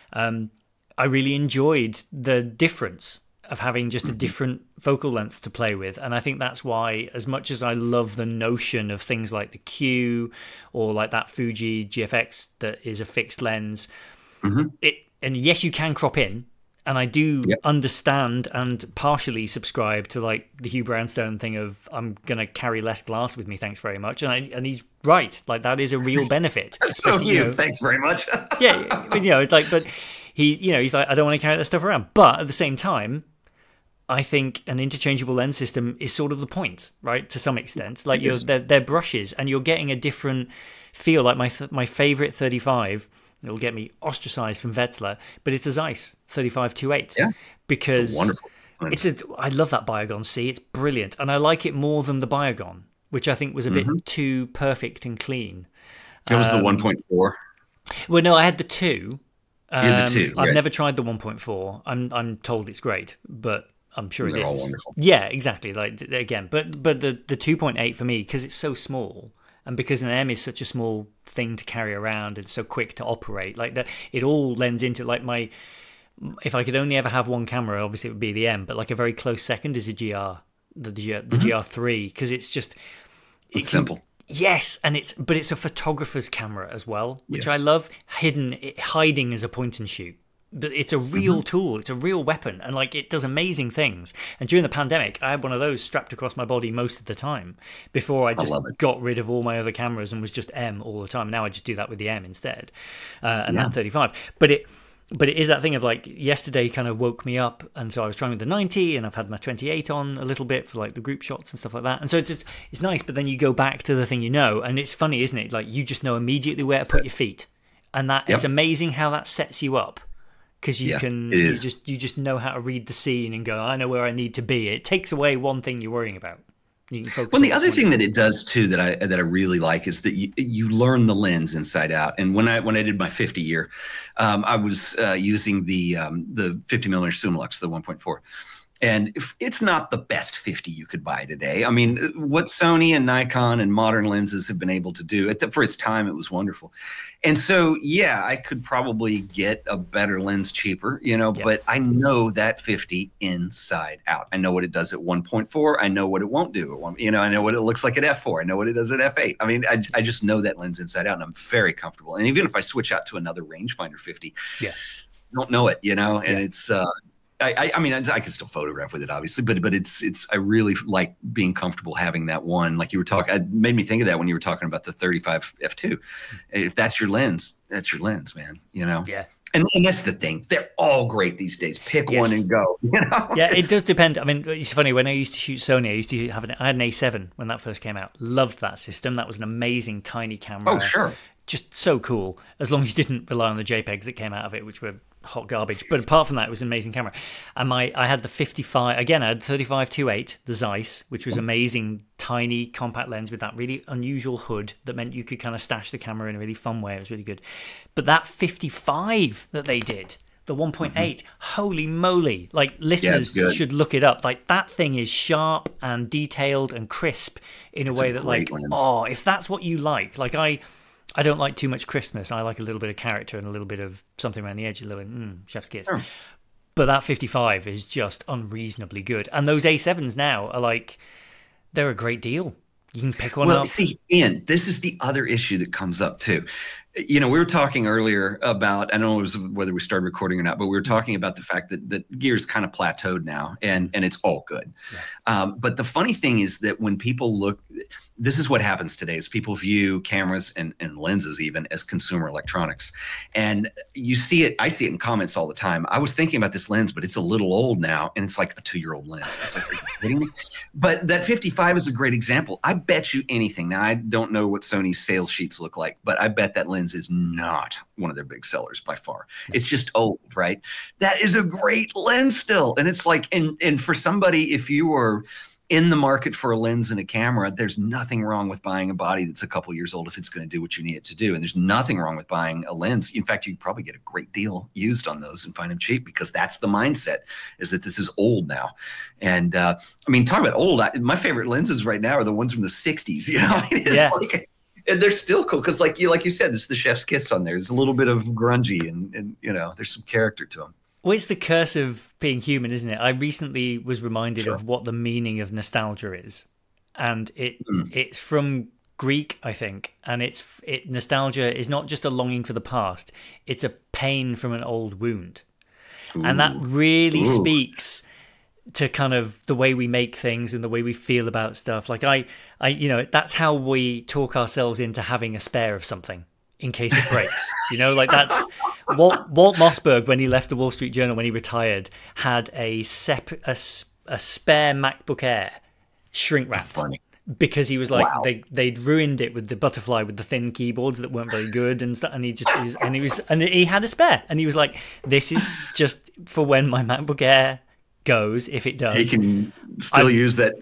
I really enjoyed the difference of having just a different focal length to play with. And I think that's why, as much as I love the notion of things like the Q or like that Fuji GFX that is a fixed lens, and yes, you can crop in, and I do understand and partially subscribe to like the Hugh Brownstone thing of I'm going to carry less glass with me, thanks very much. And he's right. Like that is a real benefit. So thanks very much. It's like, but he's like, I don't want to carry that stuff around. But at the same time, I think an interchangeable lens system is sort of the point, right? To some extent, like they're brushes, and you're getting a different feel. Like my favorite 35. It'll get me ostracized from Wetzlar, but it's a Zeiss 35-28 because I love that Biogon C. It's brilliant, and I like it more than the Biogon, which I think was a bit too perfect and clean. It was the 1.4. Well, no, I had the 2. You had the 2. Right. I've never tried the 1.4. I'm told it's great, but I'm sure They're it is. All wonderful. Yeah, exactly. Like again, but the 2.8 for me, because it's so small, and because an M is such a small thing to carry around and so quick to operate. Like that, it all lends into like if I could only ever have one camera, obviously it would be the M, but like a very close second is a GR, the GR3, because it's just it's simple. Yes, and it's a photographer's camera as well, which Yes. I love. Hiding as a point and shoot. But it's a real tool. It's a real weapon, and like it does amazing things. And during the pandemic, I had one of those strapped across my body most of the time. Before I just got rid of all my other cameras and was just M all the time. Now I just do that with the M instead, and that 35. But it is that thing of like yesterday kind of woke me up, and so I was trying with the 90, and I've had my 28 on a little bit for like the group shots and stuff like that. And so it's nice. But then you go back to the thing and it's funny, isn't it? Like you just know immediately where to put your feet, and that it's amazing how that sets you up. Because you just know how to read the scene and go, I know where I need to be. It takes away one thing you're worrying about. You can focus. Well, the other thing that it does too that I really like is that you learn the lens inside out. And when I did my 50 year, I was using the 50 millimeter Summilux, the 1.4. And it's not the best 50 you could buy today. I mean, what Sony and Nikon and modern lenses have been able to do for its time, it was wonderful. And so, yeah, I could probably get a better lens cheaper, but I know that 50 inside out. I know what it does at 1.4. I know what it won't do at 1. I know what it looks like at f4. I know what it does at f8. I mean, I just know that lens inside out, and I'm very comfortable. And even if I switch out to another rangefinder 50, I don't know it, and it's. I mean, I can still photograph with it, obviously, but I really like being comfortable having that one. Like you were talking, it made me think of that when you were talking about the 35 f2. If that's your lens, that's your lens, man. Yeah. And that's the thing. They're all great these days. Pick one and go. Yeah, it does depend. I mean, it's funny. When I used to shoot Sony, I had an A7 when that first came out. Loved that system. That was an amazing tiny camera. Oh, sure. Just so cool. As long as you didn't rely on the JPEGs that came out of it, which were hot garbage. But apart from that, it was an amazing camera. And I had the 55. Again, I had 35-2.8, the Zeiss, which was amazing, tiny compact lens with that really unusual hood that meant you could kind of stash the camera in a really fun way. It was really good. But that 55 that they did, the 1.8, holy moly! Like listeners should look it up. Like that thing is sharp and detailed and crisp in a way that like lens. If that's what you like I don't like too much crispness. I like a little bit of character and a little bit of something around the edge, a little chef's kiss. Sure. But that 55 is just unreasonably good. And those A7s now are like, they're a great deal. You can pick one up. Well, see, Ian, this is the other issue that comes up too. We were talking earlier about, I don't know whether we started recording or not, but we were talking about the fact that gear's kind of plateaued now and it's all good. Yeah. But the funny thing is that when people look, this is what happens today is people view cameras and lenses even as consumer electronics. And you see it, I see it in comments all the time. I was thinking about this lens, but it's a little old now. And it's like a 2-year-old lens. It's like, are you kidding me? But that 55 is a great example. I bet you anything. Now, I don't know what Sony's sales sheets look like, but I bet that lens is not one of their big sellers by far. It's just old, right? That is a great lens still. And it's like, and for somebody, if you were in the market for a lens and a camera, there's nothing wrong with buying a body that's a couple years old if it's going to do what you need it to do. And there's nothing wrong with buying a lens. In fact, you can probably get a great deal used on those and find them cheap because that's the mindset, is that this is old now. And I mean, talk about old. My favorite lenses right now are the ones from the 60s. Like, and they're still cool because like you said, there's the chef's kiss on there. There's a little bit of grungy and there's some character to them. Well, it's the curse of being human, isn't it? I recently was reminded of what the meaning of nostalgia is. And it's from Greek, I think. And nostalgia is not just a longing for the past. It's a pain from an old wound. Ooh. And that really speaks to kind of the way we make things and the way we feel about stuff. Like I that's how we talk ourselves into having a spare of something in case it breaks. Like that's Walt Mossberg, when he left the Wall Street Journal, when he retired, had a spare MacBook Air shrink wrapped because he was like, they'd ruined it with the butterfly with the thin keyboards that weren't very good and stuff. And he had a spare, and he was like, this is just for when my MacBook Air goes, if it does. He can still use that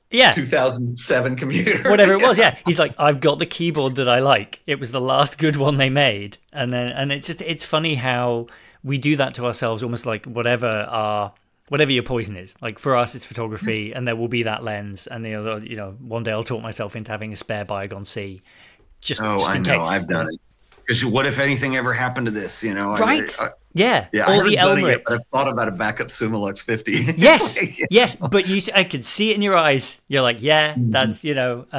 2007 computer. Whatever it was, He's like, I've got the keyboard that I like. It was the last good one they made. And it's funny how we do that to ourselves, almost like whatever your poison is. Like for us, it's photography, and there will be that lens. And one day I'll talk myself into having a spare Bygone C, just I in know. case. I've done it. Because what if anything ever happened to this? You know, Right? Yeah. yeah. Or I the haven't done it yet, Elmerit. but I've thought about a backup Summilux 50. Yes, yes, but I could see it in your eyes. You're like, yeah, Mhm. that's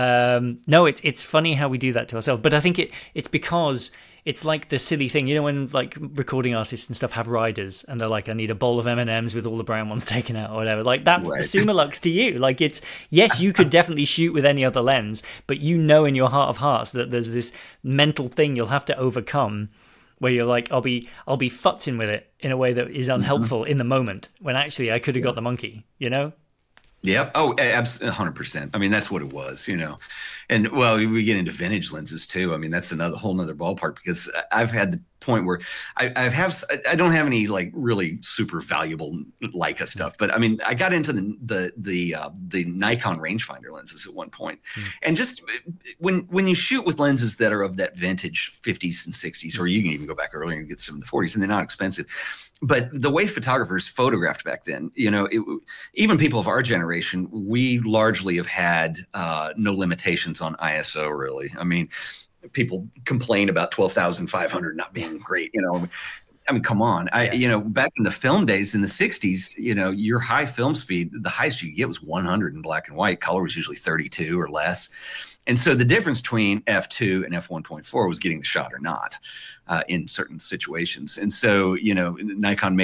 no, it's funny how we do that to ourselves. But I think it's because it's like the silly thing, when like recording artists and stuff have riders, and they're like, I need a bowl of M&Ms with all the brown ones taken out or whatever. Like that's the Right. Summilux to you. Like it's yes, you could definitely shoot with any other lens, but in your heart of hearts that there's this mental thing you'll have to overcome where you're like, I'll be futzing with it in a way that is Mhm. unhelpful in the moment when actually I could have got the monkey, Yep. Oh, absolutely, 100%. I mean, that's what it was, And well, we get into vintage lenses too. I mean, that's another whole nother ballpark because I've had the point where I don't have any like really super valuable Leica stuff, but I mean, I got into the Nikon rangefinder lenses at one point, Mm. and just when you shoot with lenses that are of that vintage 50s and 60s, or you can even go back earlier and get some of the 40s, and they're not expensive. But the way photographers photographed back then, even people of our generation, we largely have had no limitations on ISO, really. I mean, people complain about 12,500 not being great, I mean, come on. Back in the film days in the 60s, your high film speed, the highest you could get was 100 in black and white. Color was usually 32 or less. And so the difference between f2 and f1.4 was getting the shot or not in certain situations. And so, Nikon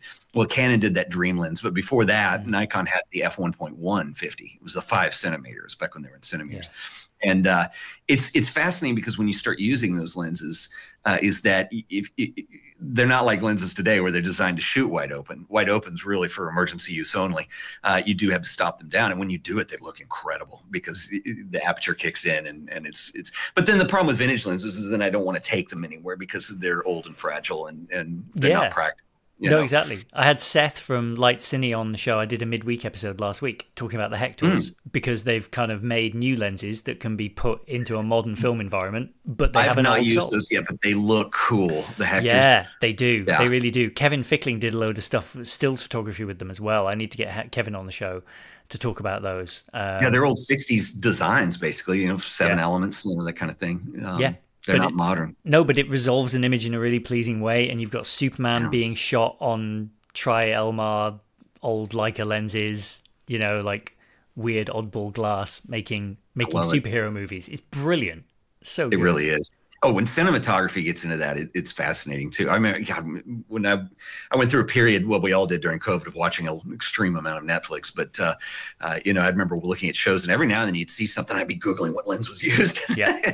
Canon did that dream lens, but before that, Nikon had the f1.1 50. It was the 5 centimeters back when they were in centimeters. Yeah. And it's fascinating because when you start using those lenses, is that if they're not like lenses today where they're designed to shoot wide open. Wide open's really for emergency use only. You do have to stop them down, and when you do it, they look incredible because the aperture kicks in, and it's. But then the problem with vintage lenses is then I don't want to take them anywhere because they're old and fragile and they're not practical. No, exactly. I had Seth from Light Cine on the show. I did a midweek episode last week talking about the Hectors because they've kind of made new lenses that can be put into a modern film environment, but they have an old I've not used soul. those yet, but they look cool. The Hectors. Yeah, they do. Yeah. They really do. Kevin Fickling did a load of stuff, stills photography with them as well. I need to get Kevin on the show to talk about those. They're old 60s designs, basically, 7 elements, that kind of thing. They're not modern. No, but it resolves an image in a really pleasing way, and you've got Superman being shot on tri-Elmar old Leica lenses, like weird oddball glass, making superhero movies. It's brilliant. So good. It really is. Oh, when cinematography gets into that, it's fascinating too. I mean, God, when I went through a period, what we all did during COVID, of watching an extreme amount of Netflix. But I remember looking at shows, and every now and then you'd see something. I'd be Googling what lens was used. Yeah.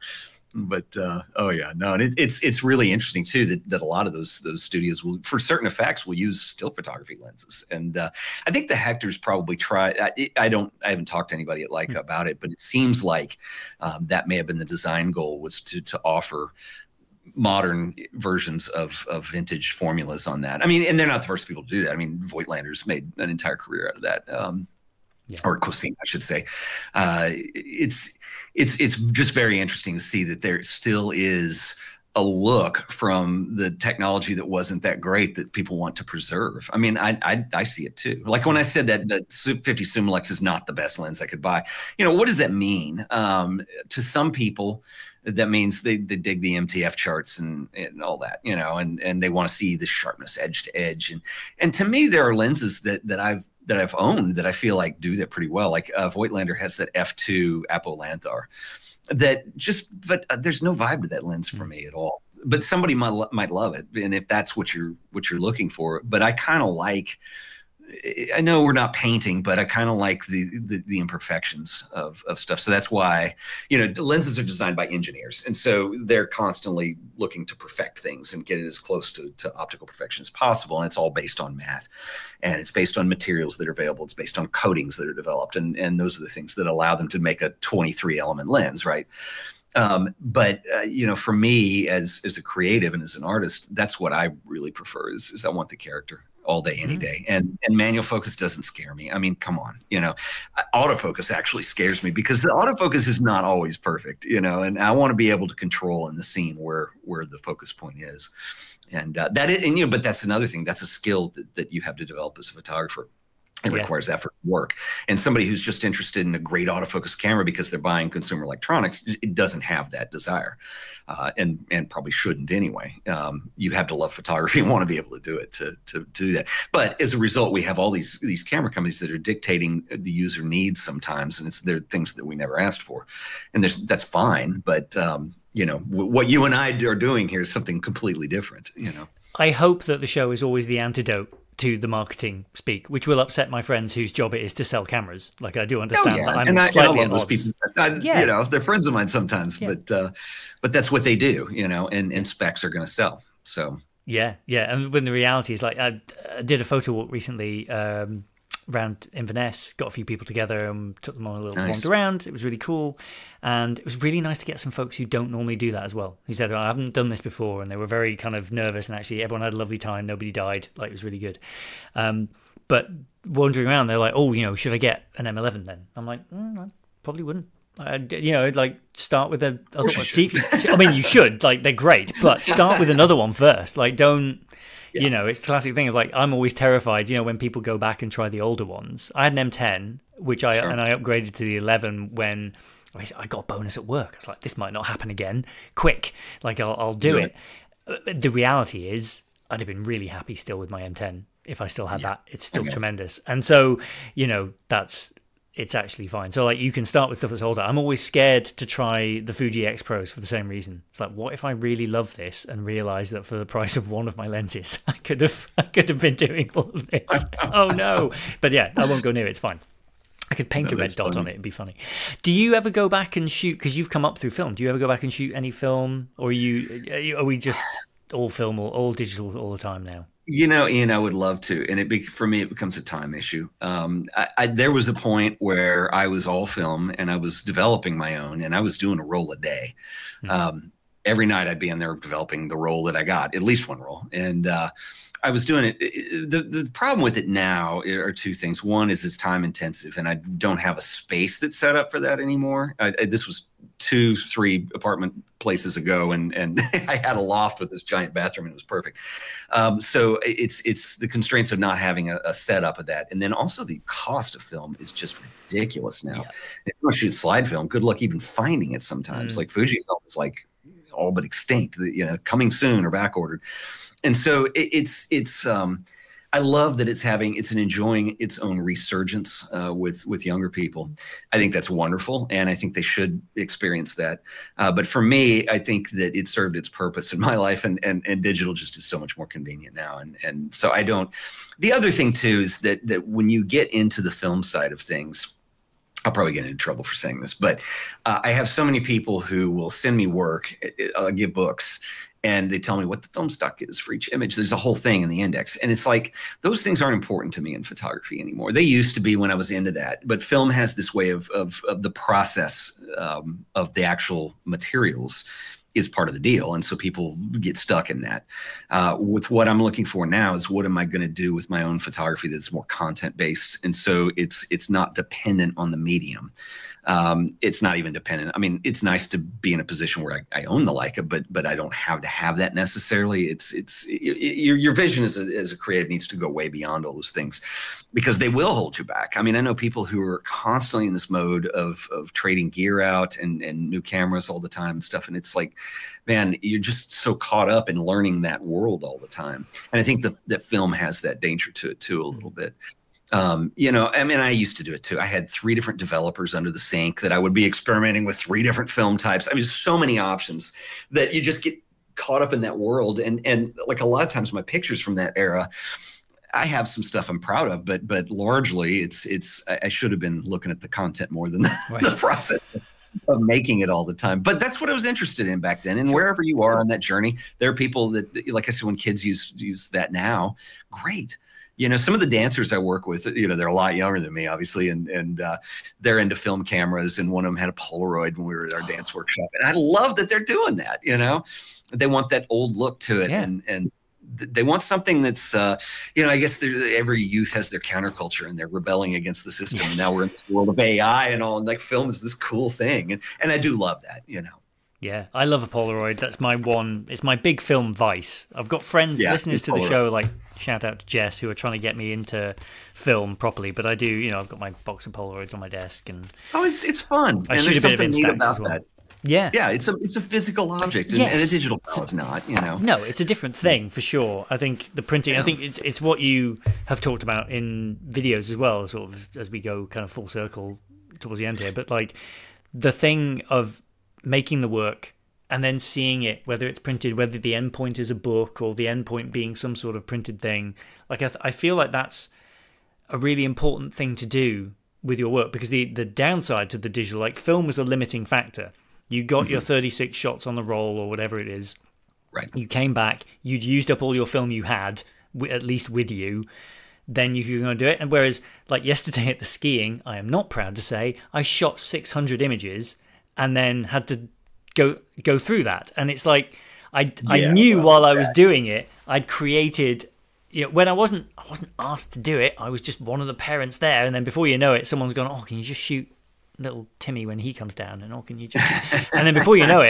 But and it's really interesting too that a lot of those studios will, for certain effects, will use still photography lenses, and I think the Hectors probably try. I haven't talked to anybody at Leica about it, but it seems like that may have been the design goal, was to offer modern versions of vintage formulas on that. I mean, and they're not the first people to do that. I mean, Voigtlander's made an entire career out of that. Or Cosine, I should say. It's just very interesting to see that there still is a look from the technology that wasn't that great that people want to preserve. I mean, I see it too. Like when I said that 50 Summilux is not the best lens I could buy, what does that mean? To some people, that means they dig the MTF charts and all that, and they want to see the sharpness edge to edge. And to me, there are lenses that I've owned that I feel like do that pretty well. Like Voigtlander has that f2 Apolanthar but there's no vibe to that lens for me at all. But somebody might love it, and if that's what you're looking for. But I kind of like. I know we're not painting, but I kind of like the imperfections of stuff. So that's why, the lenses are designed by engineers. And so they're constantly looking to perfect things and get it as close to optical perfection as possible. And it's all based on math, and it's based on materials that are available. It's based on coatings that are developed. And those are the things that allow them to make a 23 element lens, right? But for me as a creative and as an artist, that's what I really prefer is I want the character all day, any day. And manual focus doesn't scare me. I mean, come on, autofocus actually scares me because the autofocus is not always perfect, and I want to be able to control in the scene where the focus point is. And but that's another thing. That's a skill that you have to develop as a photographer. It Yeah. requires effort and work. And somebody who's just interested in a great autofocus camera because they're buying consumer electronics, it doesn't have that desire, and probably shouldn't anyway. You have to love photography and want to be able to do it to do that. But as a result, we have all these camera companies that are dictating the user needs sometimes, and they're things that we never asked for, and that's fine. But what you and I are doing here is something completely different. I hope that the show is always the antidote to the marketing speak, which will upset my friends whose job it is to sell cameras. Like, I do understand that I'm slightly I love those people. They're friends of mine sometimes, but that's what they do, and specs are going to sell. So yeah. And when the reality is, like, I did a photo walk recently around Inverness, got a few people together and took them on a little wander around. It was really cool. And it was really nice to get some folks who don't normally do that as well. Who said, I haven't done this before. And they were very kind of nervous. And actually, everyone had a lovely time. Nobody died. Like, it was really good. But wandering around, they're like, should I get an M11 then? I'm like, I probably wouldn't. Start with you should. Like, they're great. But start with another one first. Like, don't... Yeah. It's the classic thing of, like, I'm always terrified, when people go back and try the older ones. I had an M10, which I upgraded to the 11 when I got a bonus at work. I was like, this might not happen again. Quick. Like, I'll do it. The reality is, I'd have been really happy still with my M10 if I still had that. It's still tremendous. And so, it's actually fine. So, like, you can start with stuff that's older. I'm always scared to try the Fuji X Pros for the same reason. It's like, what if I really love this and realize that for the price of one of my lenses, I could have been doing all of this? Oh no! But yeah, I won't go near it. It's fine. I could paint a red dot on it. It'd be funny. Do you ever go back and shoot? Because you've come up through film. Do you ever go back and shoot any film, or are we just all film or all digital all the time now? Ian, I would love to, and for me, it becomes a time issue. There was a point where I was all film, and I was developing my own, and I was doing a roll a day. Mm-hmm. Every night, I'd be in there developing the roll that I got, at least one roll, and I was doing it. The problem with it now are two things. One is it's time intensive, and I don't have a space that's set up for that anymore. This was 2-3 apartment places ago, and I had a loft with this giant bathroom, and it was perfect. So it's the constraints of not having a setup of that, and then also the cost of film is just ridiculous now. Yeah. If you want to shoot slide film, good luck even finding it. Sometimes, like Fujifilm is like all but extinct. Coming soon or back ordered. And so I love that it's enjoying its own resurgence with younger people. I think that's wonderful, and I think they should experience that. But for me, I think that it served its purpose in my life, and digital just is so much more convenient now. And so I don't. The other thing too is that when you get into the film side of things, I'll probably get into trouble for saying this, but I have so many people who will send me work, give books, and they tell me what the film stock is for each image. There's a whole thing in the index. And it's like, those things aren't important to me in photography anymore. They used to be when I was into that. But film has this way of the process of the actual materials is part of the deal. And so people get stuck in that. With what I'm looking for now is, what am I going to do with my own photography that's more content based? And so it's not dependent on the medium. It's not even dependent. I mean, it's nice to be in a position where I own the Leica, but I don't have to have that necessarily. Your vision as a creative needs to go way beyond all those things, because they will hold you back. I mean, I know people who are constantly in this mode of trading gear out and new cameras all the time and stuff. And it's like, man, you're just so caught up in learning that world all the time. And I think that film has that danger to it too, a little bit. I mean, I used to do it too. I had 3 different developers under the sink that I would be experimenting with 3 different film types. I mean, so many options that you just get caught up in that world. And like a lot of times my pictures from that era, I have some stuff I'm proud of, but largely I should have been looking at the content more than the process of making it all the time. But that's what I was interested in back then. And wherever you are on that journey, there are people that, like I said, when kids use that now, great. Some of the dancers I work with, they're a lot younger than me, obviously, and they're into film cameras. And one of them had a Polaroid when we were at our dance workshop. And I love that they're doing that. They want that old look to it, and they want something that's, I guess every youth has their counterculture, and they're rebelling against the system. Yes. And now we're in this world of AI and all, and like film is this cool thing, and I do love that. Yeah, I love a Polaroid. That's my one. It's my big film vice. I've got friends, listeners to the show, like shout out to Jess, who are trying to get me into film properly. But I do, I've got my box of Polaroids on my desk, and it's fun. I shoot a bit of Instax as well. That. Yeah, it's a physical object, and a digital file is not. No, it's a different thing for sure. I think the printing. I think it's what you have talked about in videos as well, sort of as we go kind of full circle towards the end here. But like the thing of making the work and then seeing it, whether it's printed, whether the end point is a book or the end point being some sort of printed thing, like I feel like that's a really important thing to do with your work, because the downside to the digital, like film was a limiting factor. You got your 36 shots on the roll or whatever it is. Right. You came back, you'd used up all your film you had, at least with you, then you could go and do it. And whereas like yesterday at the skiing, I am not proud to say, I shot 600 images and then had to go through that. And it's like I knew while I was doing it, I'd created, when I wasn't asked to do it, I was just one of the parents there, and then before you know it, someone's gone, oh, can you just shoot little Timmy when he comes down, and can you just and then before you know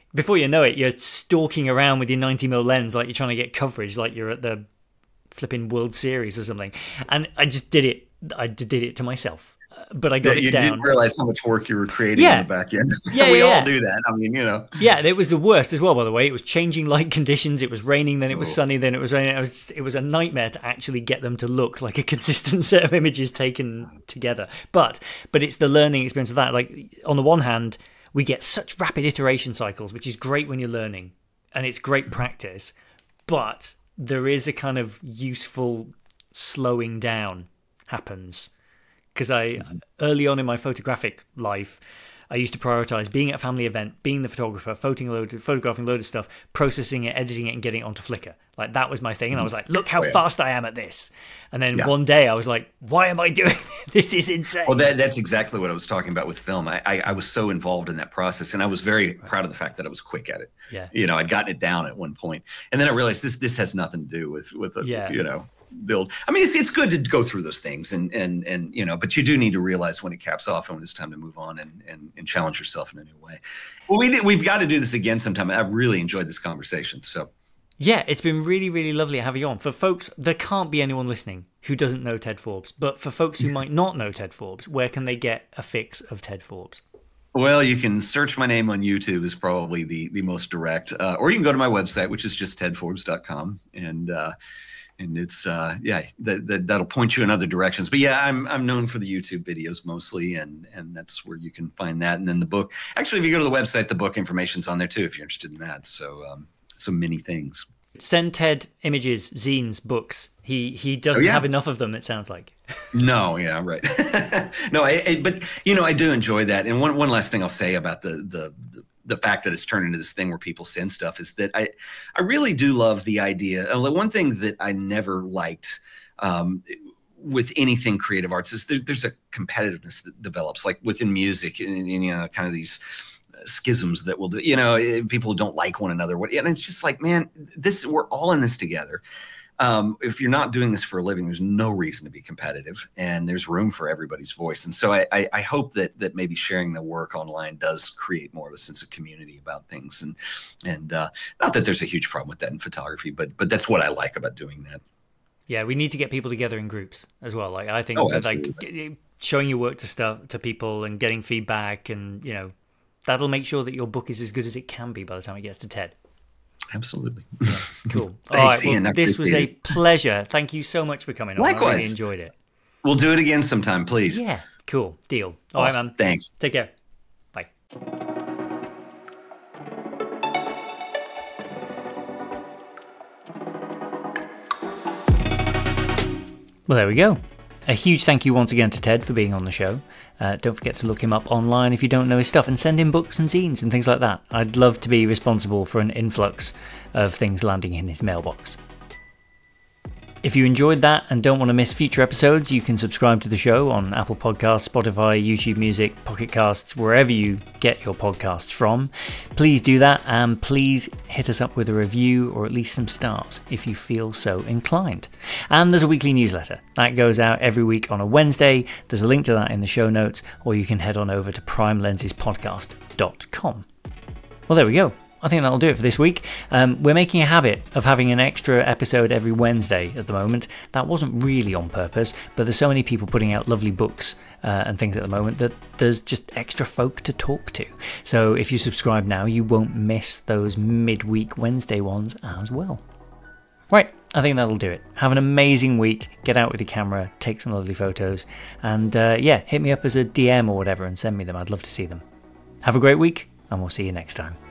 it, you're stalking around with your 90mm lens like you're trying to get coverage, like you're at the flipping World Series or something. And I just did it to myself. But I got it down. You didn't realize how much work you were creating in the back end. We all do that. I mean, Yeah, and it was the worst as well, by the way. It was changing light conditions. It was raining, then it was sunny, then it was raining. It was a nightmare to actually get them to look like a consistent set of images taken together. But it's the learning experience of that. Like, on the one hand, we get such rapid iteration cycles, which is great when you're learning, and it's great practice. But there is a kind of useful slowing down happens. Because early on in my photographic life, I used to prioritize being at a family event, being the photographer, photographing a load of stuff, processing it, editing it, and getting it onto Flickr. Like, that was my thing. And I was like, look how fast I am at this. And then one day I was like, why am I doing this? This is insane. Well, that's exactly what I was talking about with film. I was so involved in that process, and I was very proud of the fact that I was quick at it. Yeah. I'd gotten it down at one point. And then I realized this has nothing to do with build. I mean, it's good to go through those things, and but you do need to realize when it caps off and when it's time to move on and challenge yourself in a new way. Well, we've got to do this again sometime. I really enjoyed this conversation. So yeah, it's been really, really lovely to have you on. For folks, there can't be anyone listening who doesn't know Ted Forbes, but for folks who might not know Ted Forbes, where can they get a fix of Ted Forbes? Well, you can search my name on YouTube is probably the most direct, or you can go to my website, which is just tedforbes.com, and it's that'll point you in other directions. But yeah, I'm known for the YouTube videos mostly, and that's where you can find that. And then the book, actually, if you go to the website, the book information's on there too, if you're interested in that. So many things. Send Ted images, zines, books. He doesn't have enough of them, it sounds like. No, yeah, right. No, but I do enjoy that. And one last thing I'll say about the fact that it's turned into this thing where people send stuff is that I really do love the idea. One thing that I never liked with anything creative arts is there's a competitiveness that develops, like within music, and kind of these schisms that will do, people don't like one another. And it's just like, man, we're all in this together. If you're not doing this for a living, there's no reason to be competitive, and there's room for everybody's voice. And so I hope that maybe sharing the work online does create more of a sense of community about things. And not that there's a huge problem with that in photography, but that's what I like about doing that. Yeah, we need to get people together in groups as well. Like, I think that like showing your work to people and getting feedback, and that'll make sure that your book is as good as it can be by the time it gets to TED. Absolutely. Yeah, cool. Thanks, all right. Ian, well, this was a pleasure. Thank you so much for coming on. Likewise. I really enjoyed it. We'll do it again sometime, please. Yeah, cool. Deal. All right, man. Thanks. Take care. Bye. Well, there we go. A huge thank you once again to Ted for being on the show. Don't forget to look him up online if you don't know his stuff, and send him books and zines and things like that. I'd love to be responsible for an influx of things landing in his mailbox. If you enjoyed that and don't want to miss future episodes, you can subscribe to the show on Apple Podcasts, Spotify, YouTube Music, Pocket Casts, wherever you get your podcasts from. Please do that, and please hit us up with a review or at least some stars if you feel so inclined. And there's a weekly newsletter that goes out every week on a Wednesday. There's a link to that in the show notes, or you can head on over to primelensespodcast.com. Well, there we go. I think that'll do it for this week. We're making a habit of having an extra episode every Wednesday at the moment. That wasn't really on purpose, but there's so many people putting out lovely books and things at the moment that there's just extra folk to talk to. So if you subscribe now, you won't miss those midweek Wednesday ones as well. Right, I think that'll do it. Have an amazing week. Get out with your camera, take some lovely photos, and hit me up as a DM or whatever and send me them. I'd love to see them. Have a great week, and we'll see you next time.